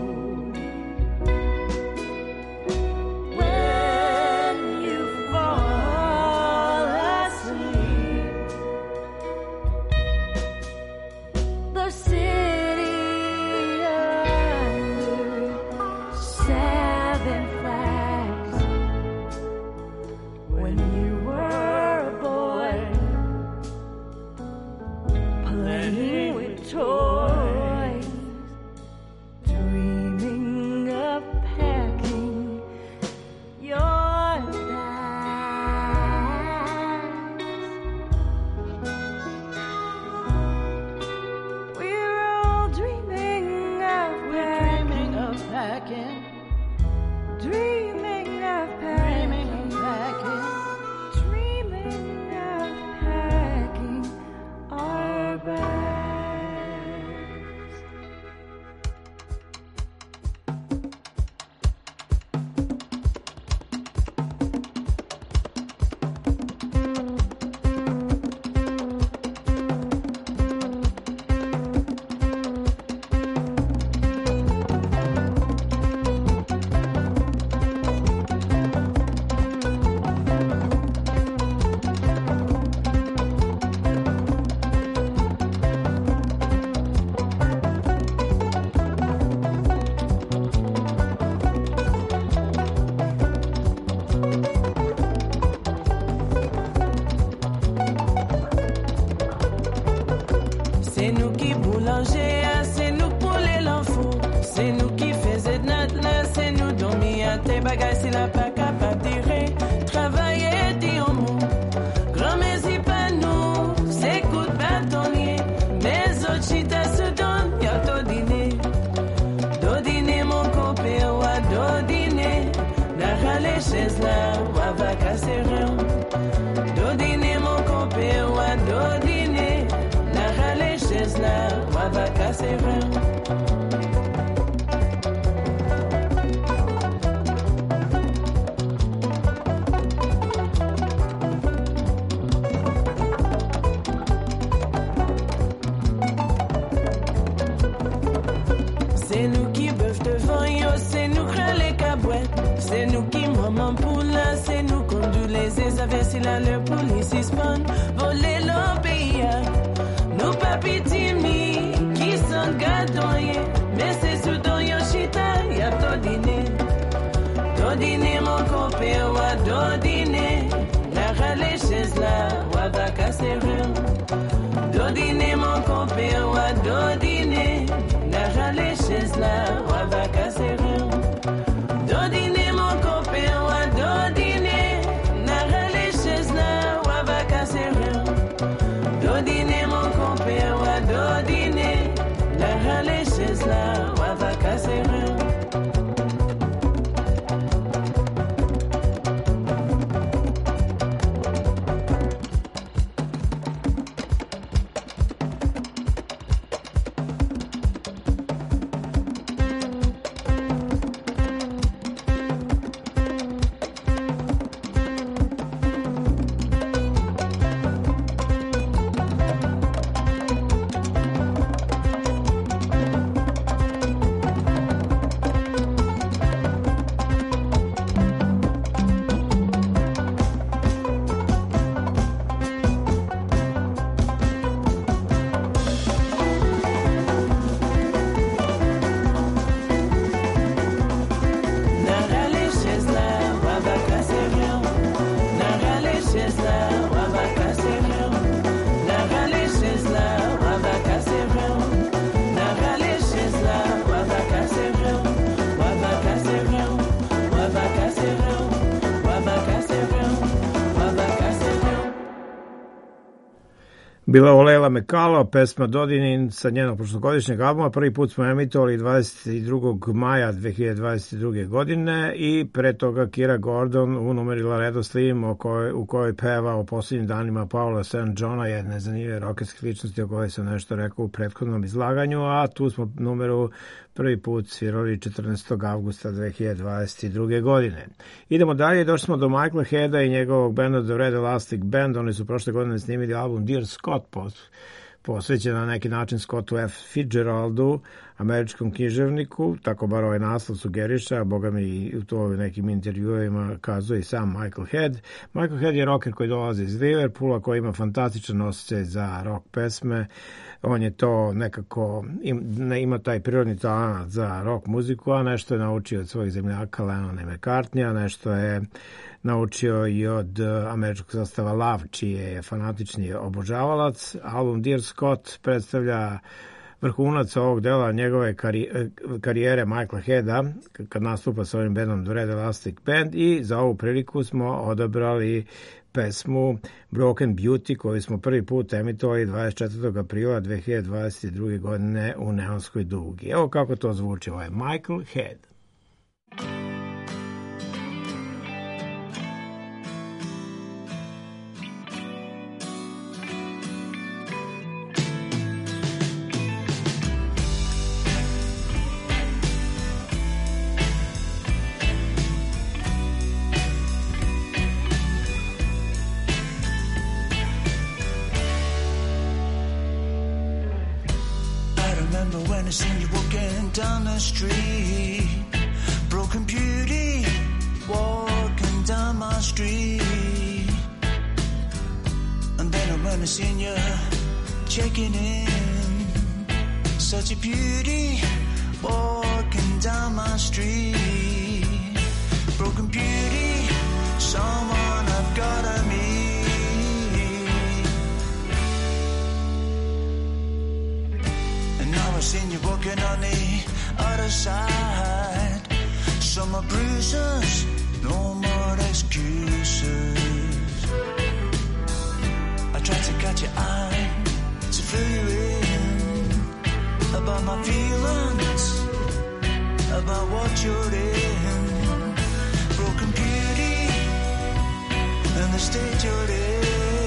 When you fall asleep, the city under 7 flags. When you were a boy, playing with toys, dreaming of packing your bags. We're all dreaming of packing, dreaming of packing, dreaming of packing our bags. C'est nous qui boulanger, c'est nous pour les l'enfant. C'est nous qui faisait de notre là, c'est nous dormir à tes bagages, c'est la pas capable de tirer. Travailler, dit en mot. Grand mais c'est pas nous, c'est coup de bâtonnier. Mais autres chita se donnent, y'a tout dîner. Do dîner mon copain, ou à do dîner. N'a les chaises là, ou à va casser rien. Do dîner mon copain, ou à do dîner. N'a les chaises là, ou à va casser rien. C'est nous qui bœuf devant yo, c'est nous craint les cabouettes. C'est nous qui maman poula, c'est nous conduit les avec si la leur police hispane. Voler leur pays, nous papi timi, qui sont gâteaux, mais c'est sous ton yoshita, y'a ton dîner. Ton Dodine mon copain, wa dodine. La rale chez la, wa va casser rien. Dodine mon copain, wa dodine. La rale chez la, wa va casser rien. Dodine mon copain, wa dodine. La rale chez la, wa va casser rien. Dodine mon copain, wa dodine. La rale chez la, wa va casser rien. Bila je Leila Mekalo, pesma Dodinin sa njenog prošlogodišnjeg albuma. Prvi put smo emitovali 22. maja 2022. godine i pre toga Kira Gordon u numeri Laredo Slim u kojoj peva o posljednjim danima Paula St. Johna, jedne zanimljive rokerske ličnosti o kojoj sam nešto rekao u prethodnom izlaganju, a tu smo numeru prvi put svirali 14. avgusta 2022. godine. Idemo dalje, došli smo do Michaela Heada i njegovog benda The Red Elastic Band. Oni su prošle godine snimili album Dear Scott, posvećen na neki način Scottu F. Fitzgeraldu, američkom književniku, tako bar ovaj naslov sugeriše, a boga mi i u to nekim intervjuima kazuje i sam Michael Head. Michael Head je rocker koji dolazi iz Liverpoola, koji ima fantastičan osjećaj za rock pesme. On je to nekako, ima taj prirodni talent za rock muziku, a nešto je naučio od svojih zemljaka Lennona i McCartneya, nešto je naučio i od američkog sastava Love, čiji je fanatični obožavalac. Album Dear Scott predstavlja vrhunac ovog dela njegove karijere Michaela Heada, kad nastupa sa ovim bandom The Red Elastic Band, i za ovu priliku smo odabrali pesmu Broken Beauty, koju smo prvi put emitovali 24. aprila 2022. godine u Neonskoj dugi. Evo kako to zvuči, ovo je Michael Head. I seen you walking down the street, broken beauty, walking down my street. And then I went and seen you checking in, such a beauty, walking down my street. Broken beauty, someone I've gotta meet. I've seen you walking on the other side. Summer bruises, no more excuses. I tried to catch your eye, to fill you in, about my feelings, about what you're in. Broken beauty, and the state you're in.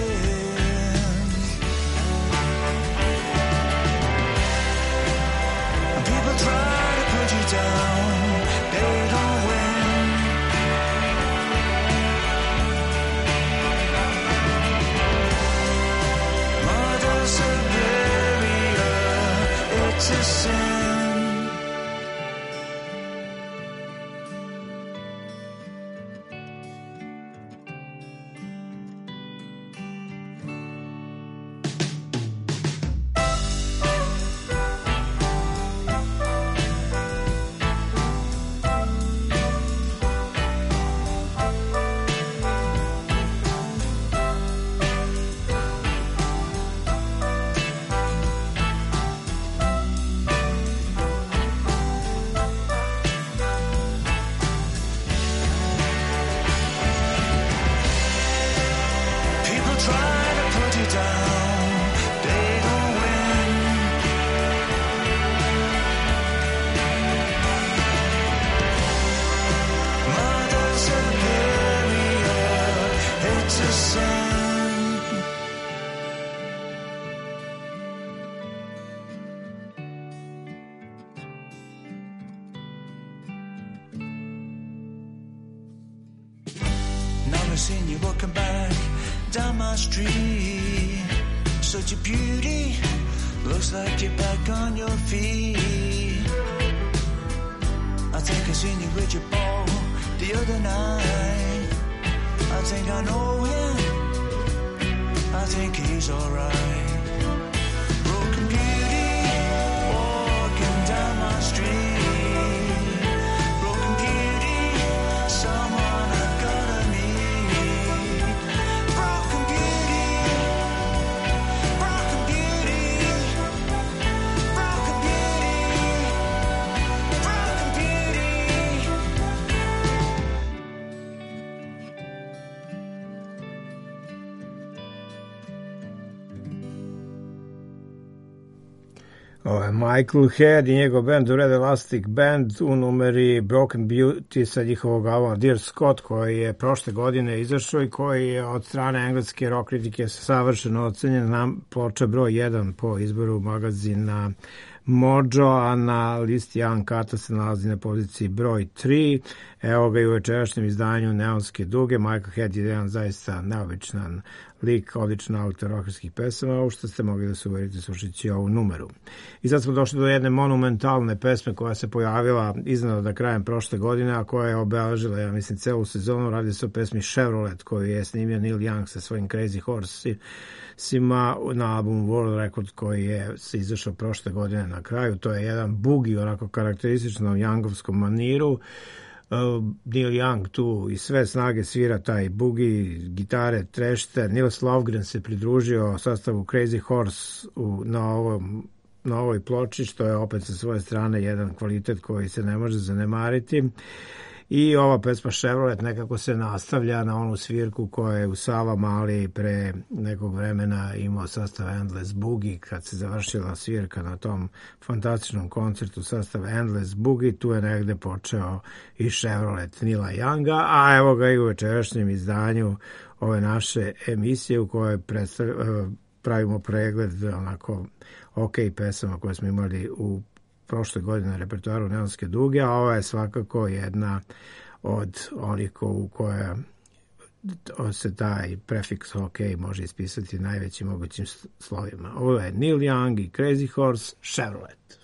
People try to put you down, they don't win. Mother Superior, it's a sin. to send. Now I've seen you walking back down my street. Such a beauty, looks like you're back on your feet. I think I seen you with your ball the other night. I think I know him, I think he's alright. Broken beauty, walking down my street. Broken beauty, someone I've gotta meet. Broken beauty, broken beauty, broken beauty, broken beauty. Ovo je Michael Head i njegov band Red Elastic Band u numeri Broken Beauty sa njihovog albuma Dear Scott, koji je prošle godine izašao i koji je od strane engleske rock kritike savršeno ocenjen na ploča broj 1 po izboru magazina Mojo, a na listi Uncuta se nalazi na poziciji broj 3. Evo ga i u večerašnjem izdanju Neonske duge. Michael Head je jedan zaista neobičan lik, odličan autor rockerskih pesama, u što ste mogli da se uverite slušajući ovu numeru. I sad smo došli do jedne monumentalne pesme koja se pojavila iznenada krajem prošle godine, a koja je obeležila, ja mislim, celu sezonu. Radi se o pesmi Chevrolet koju je snimio Neil Young sa svojim Crazy Horsesima na albumu World Record koji je se izašao prošle godine na kraju. To je jedan bugi, onako karakterističnom Youngovskom maniru. Neil Young tu i sve snage svira taj bugi, gitare trešte. Nils Lofgren se pridružio sastavu Crazy Horse na ovoj ploči, što je opet sa svoje strane jedan kvalitet koji se ne može zanemariti. I ova pesma Chevrolet nekako se nastavlja na onu svirku koja je u Sava Mali pre nekog vremena imao sastav Endless Boogie. Kad se završila svirka na tom fantastičnom koncertu sastav Endless Boogie, tu je negde počeo i Chevrolet Nila Younga, a evo ga i u večerašnjem izdanju ove naše emisije u kojoj pravimo pregled onako ok pesama koje smo imali u prošle godine na repertoaru Neonske duge, a ova je svakako jedna od onih u koje se taj prefiks OK može ispisati najvećim mogućim slovima. Ovo je Neil Young i Crazy Horse, Chevrolet.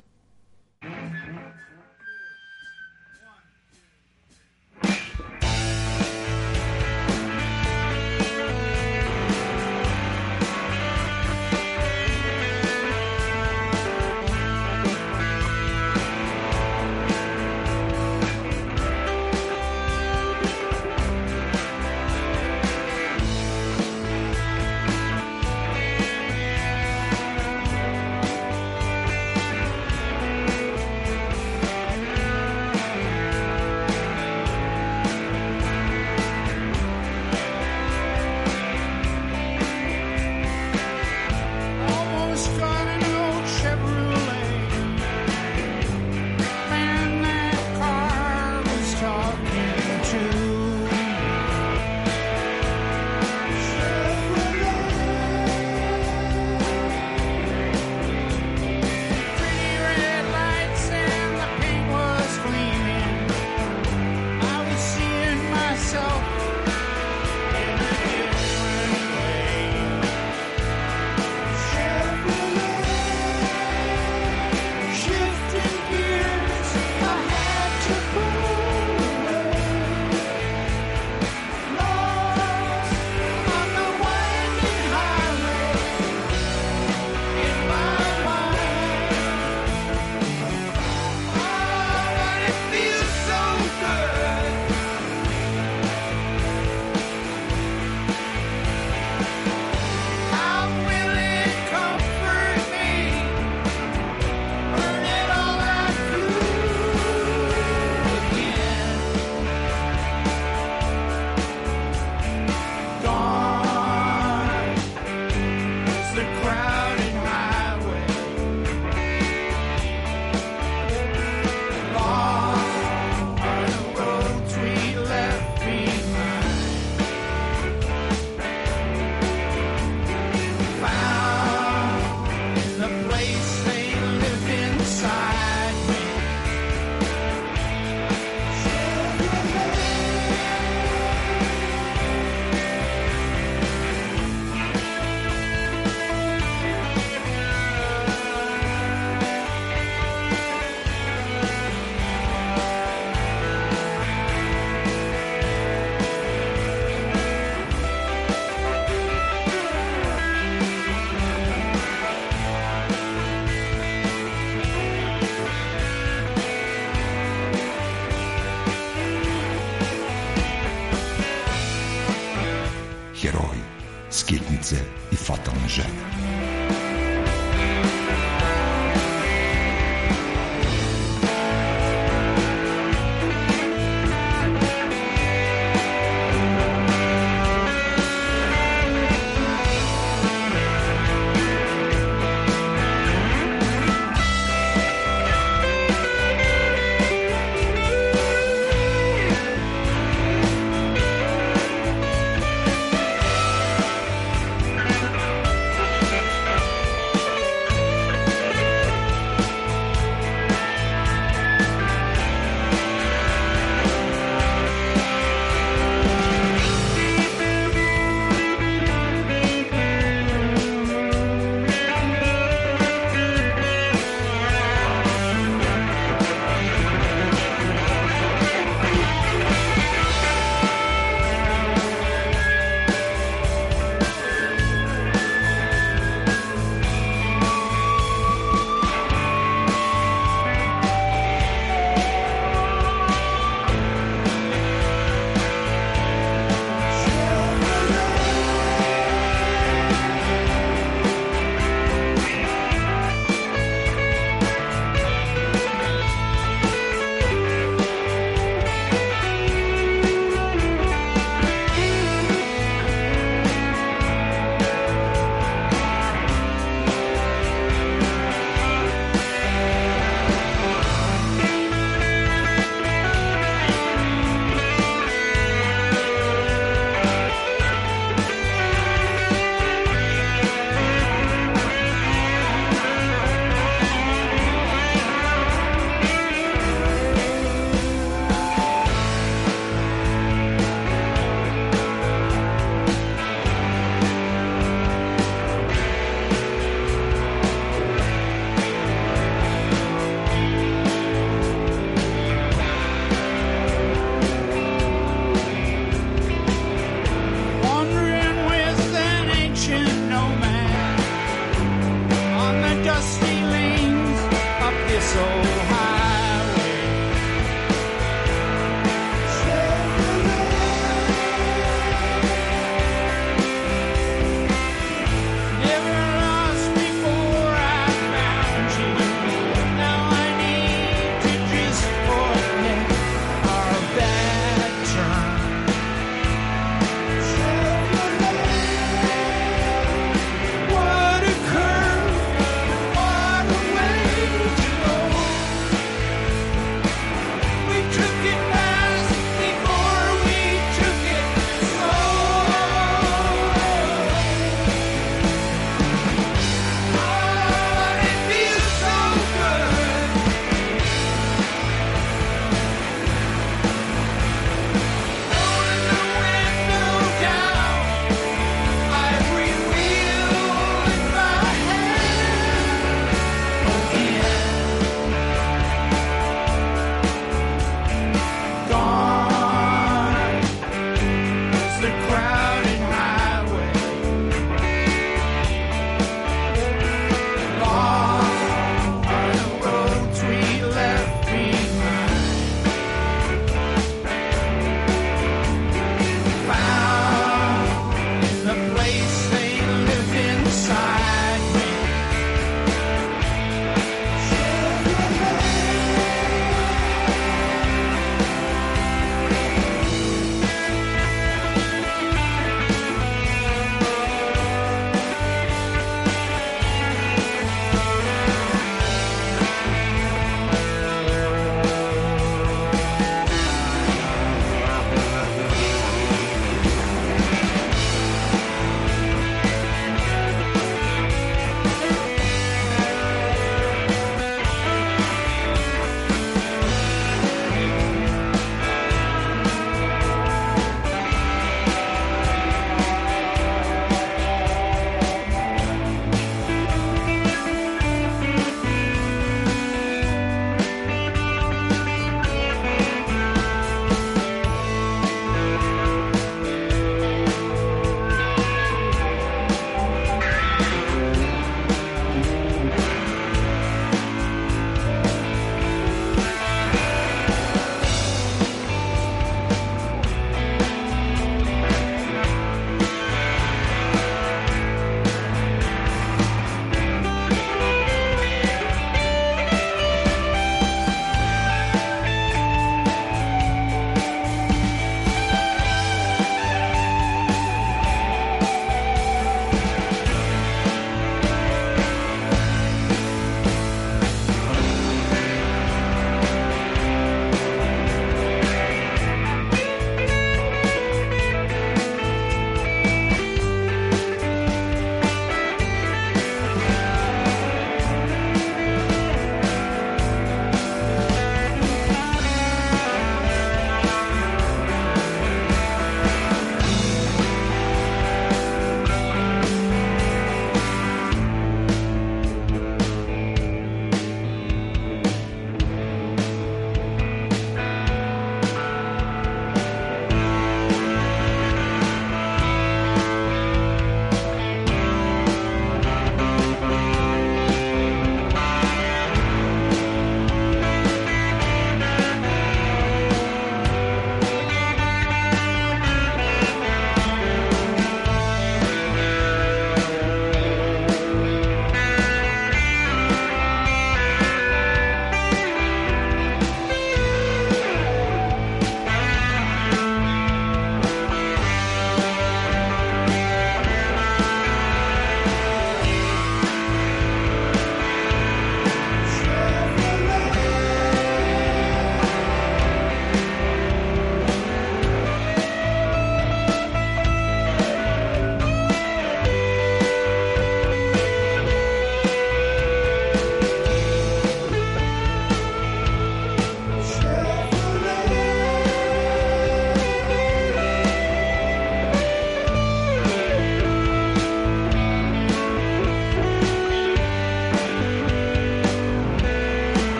heroji, skitnice i fatalne žene.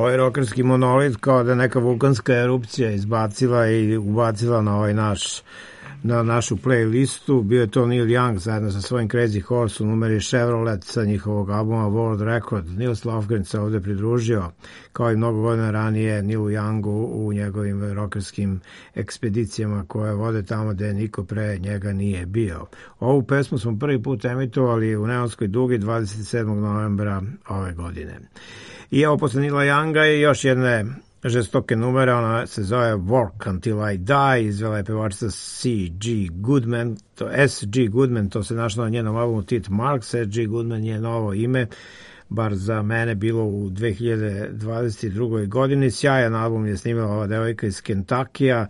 Ovaj rokerski monolit kao da neka vulkanska erupcija izbacila i ubacila na ovaj na našu playlistu. Bio je to Neil Young zajedno sa svojim Crazy Horse u numeri Chevrolet sa njihovog albuma World Record. Nils Lofgren se ovde pridružio kao i mnogo godina ranije Neilu Youngu u njegovim rokerskim ekspedicijama koje vode tamo gde niko pre njega nije bio. Ovu pesmu smo prvi put emitovali u Neonskoj dugi 27. novembra ove godine. I evo posle Neila Younga i još jedne žestoke numere, ona se zove Work Until I Die, izvela je pevačica S.G. Goodman, to se našlo na njenom albumu Tit Marks. S.G. Goodman je novo ime, bar za mene bilo u 2022. godini. Sjajan album je snimila ova devojka iz Kentakija.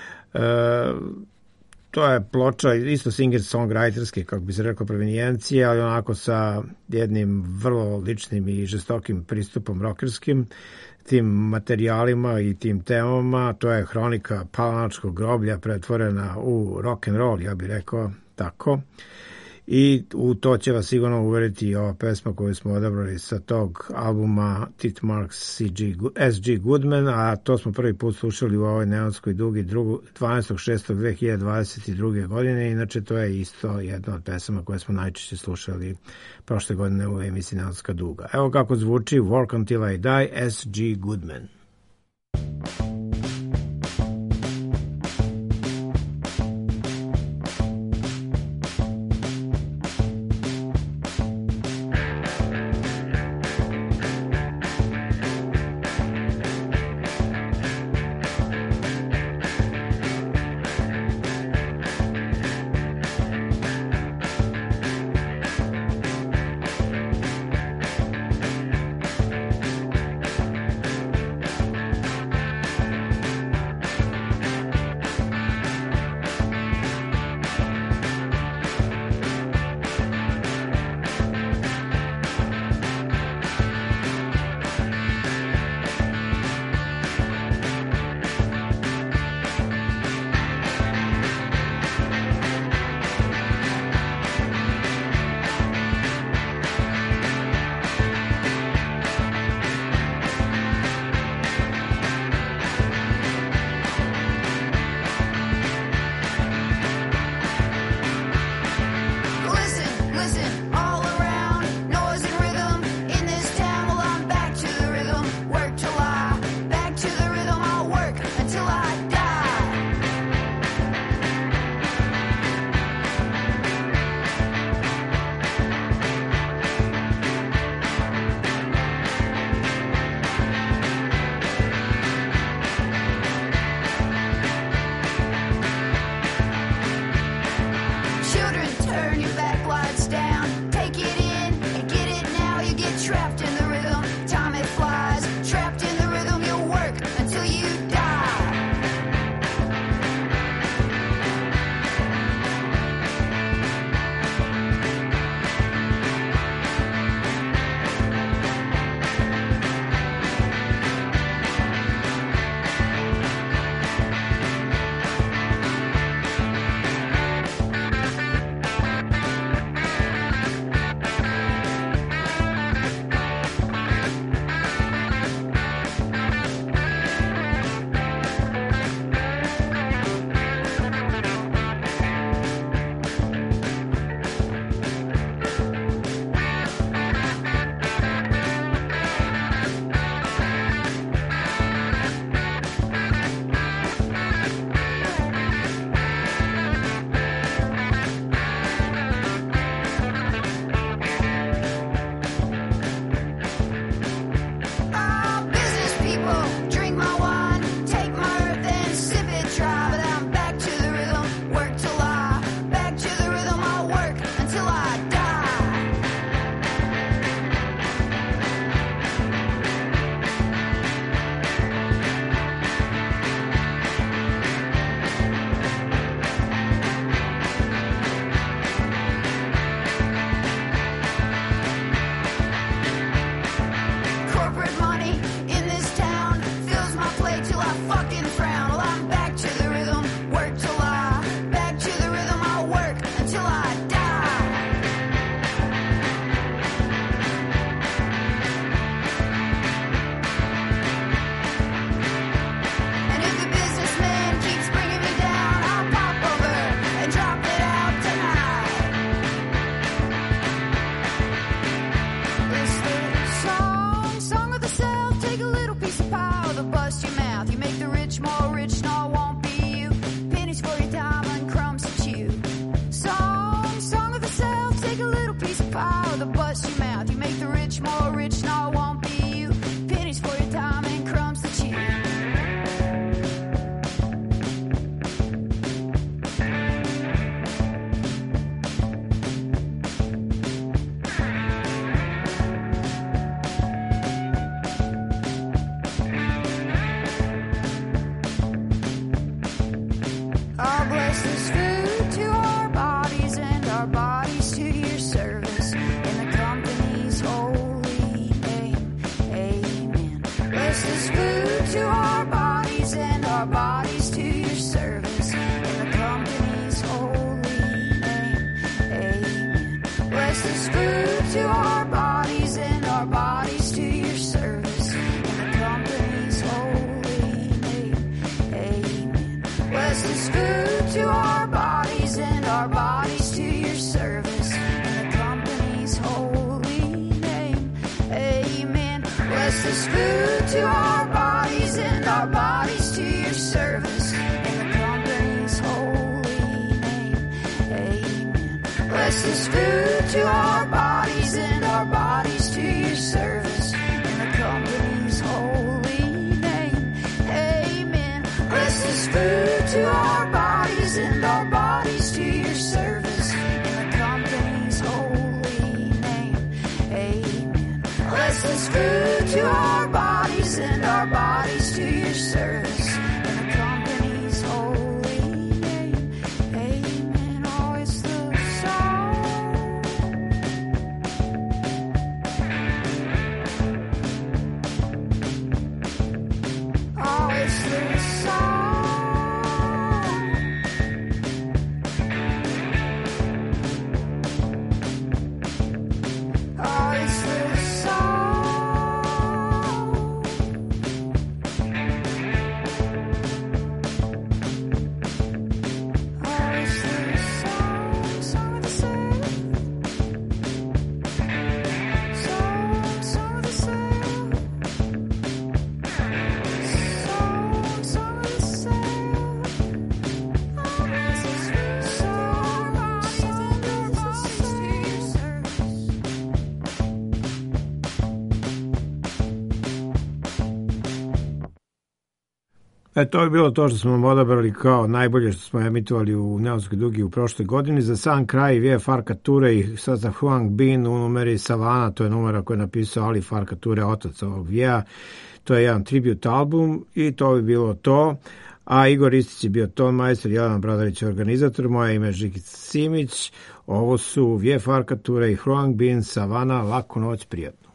To je ploča isto singer-songwriterske, kako bi se rekao, provenijencije, ali onako sa jednim vrlo ličnim i žestokim pristupom rockerskim, tim materijalima i tim temama. To je hronika palanačkog groblja pretvorena u rock and roll, ja bih rekao tako. I u to će vas sigurno uveriti ova pesma koju smo odabrali sa tog albuma Tit Marks S.G. Goodman, a to smo prvi put slušali u ovoj Neonskoj dugi 12.6.2022. godine. Inače, to je isto jedna od pesama koje smo najčešće slušali prošle godine u emisiji Neonska duga. Evo kako zvuči Work Until I Die, S.G. Goodman. is food to our bodies and our bodies to your service. In the company's holy name, amen. Blessed is food to our bodies and our bodies to your service. In the company's holy name, amen. Blessed is food to our bodies and our bodies to your service. In the company's holy name, amen. Blessed is food to our bodies and our bodies to your service. In the company's holy name, amen. Oh, it's the song. Oh, it's the song. Oh, it's the song. Oh, it's the song, song of the sailor. Song of the sailor. Song of the sailor. Oh, it's the song, song of the sailor. To je bilo to što smo vam odabrali kao najbolje što smo emitovali u Neonskoj dugi u prošloj godini. Za sam kraj Vie Farka Ture i sastav Huang Bin u numeri Savana, to je numera koju je napisao Ali Farka Ture, otac ovog Vija. To je jedan tribute album i to bi bilo to. A Igor Ristić je bio ton majstor, Jelena Bradarić je organizator, moje ime je Žikica Simić. Ovo su Vie Farka Ture i Huang Bin, Savana, laku noć, prijatno.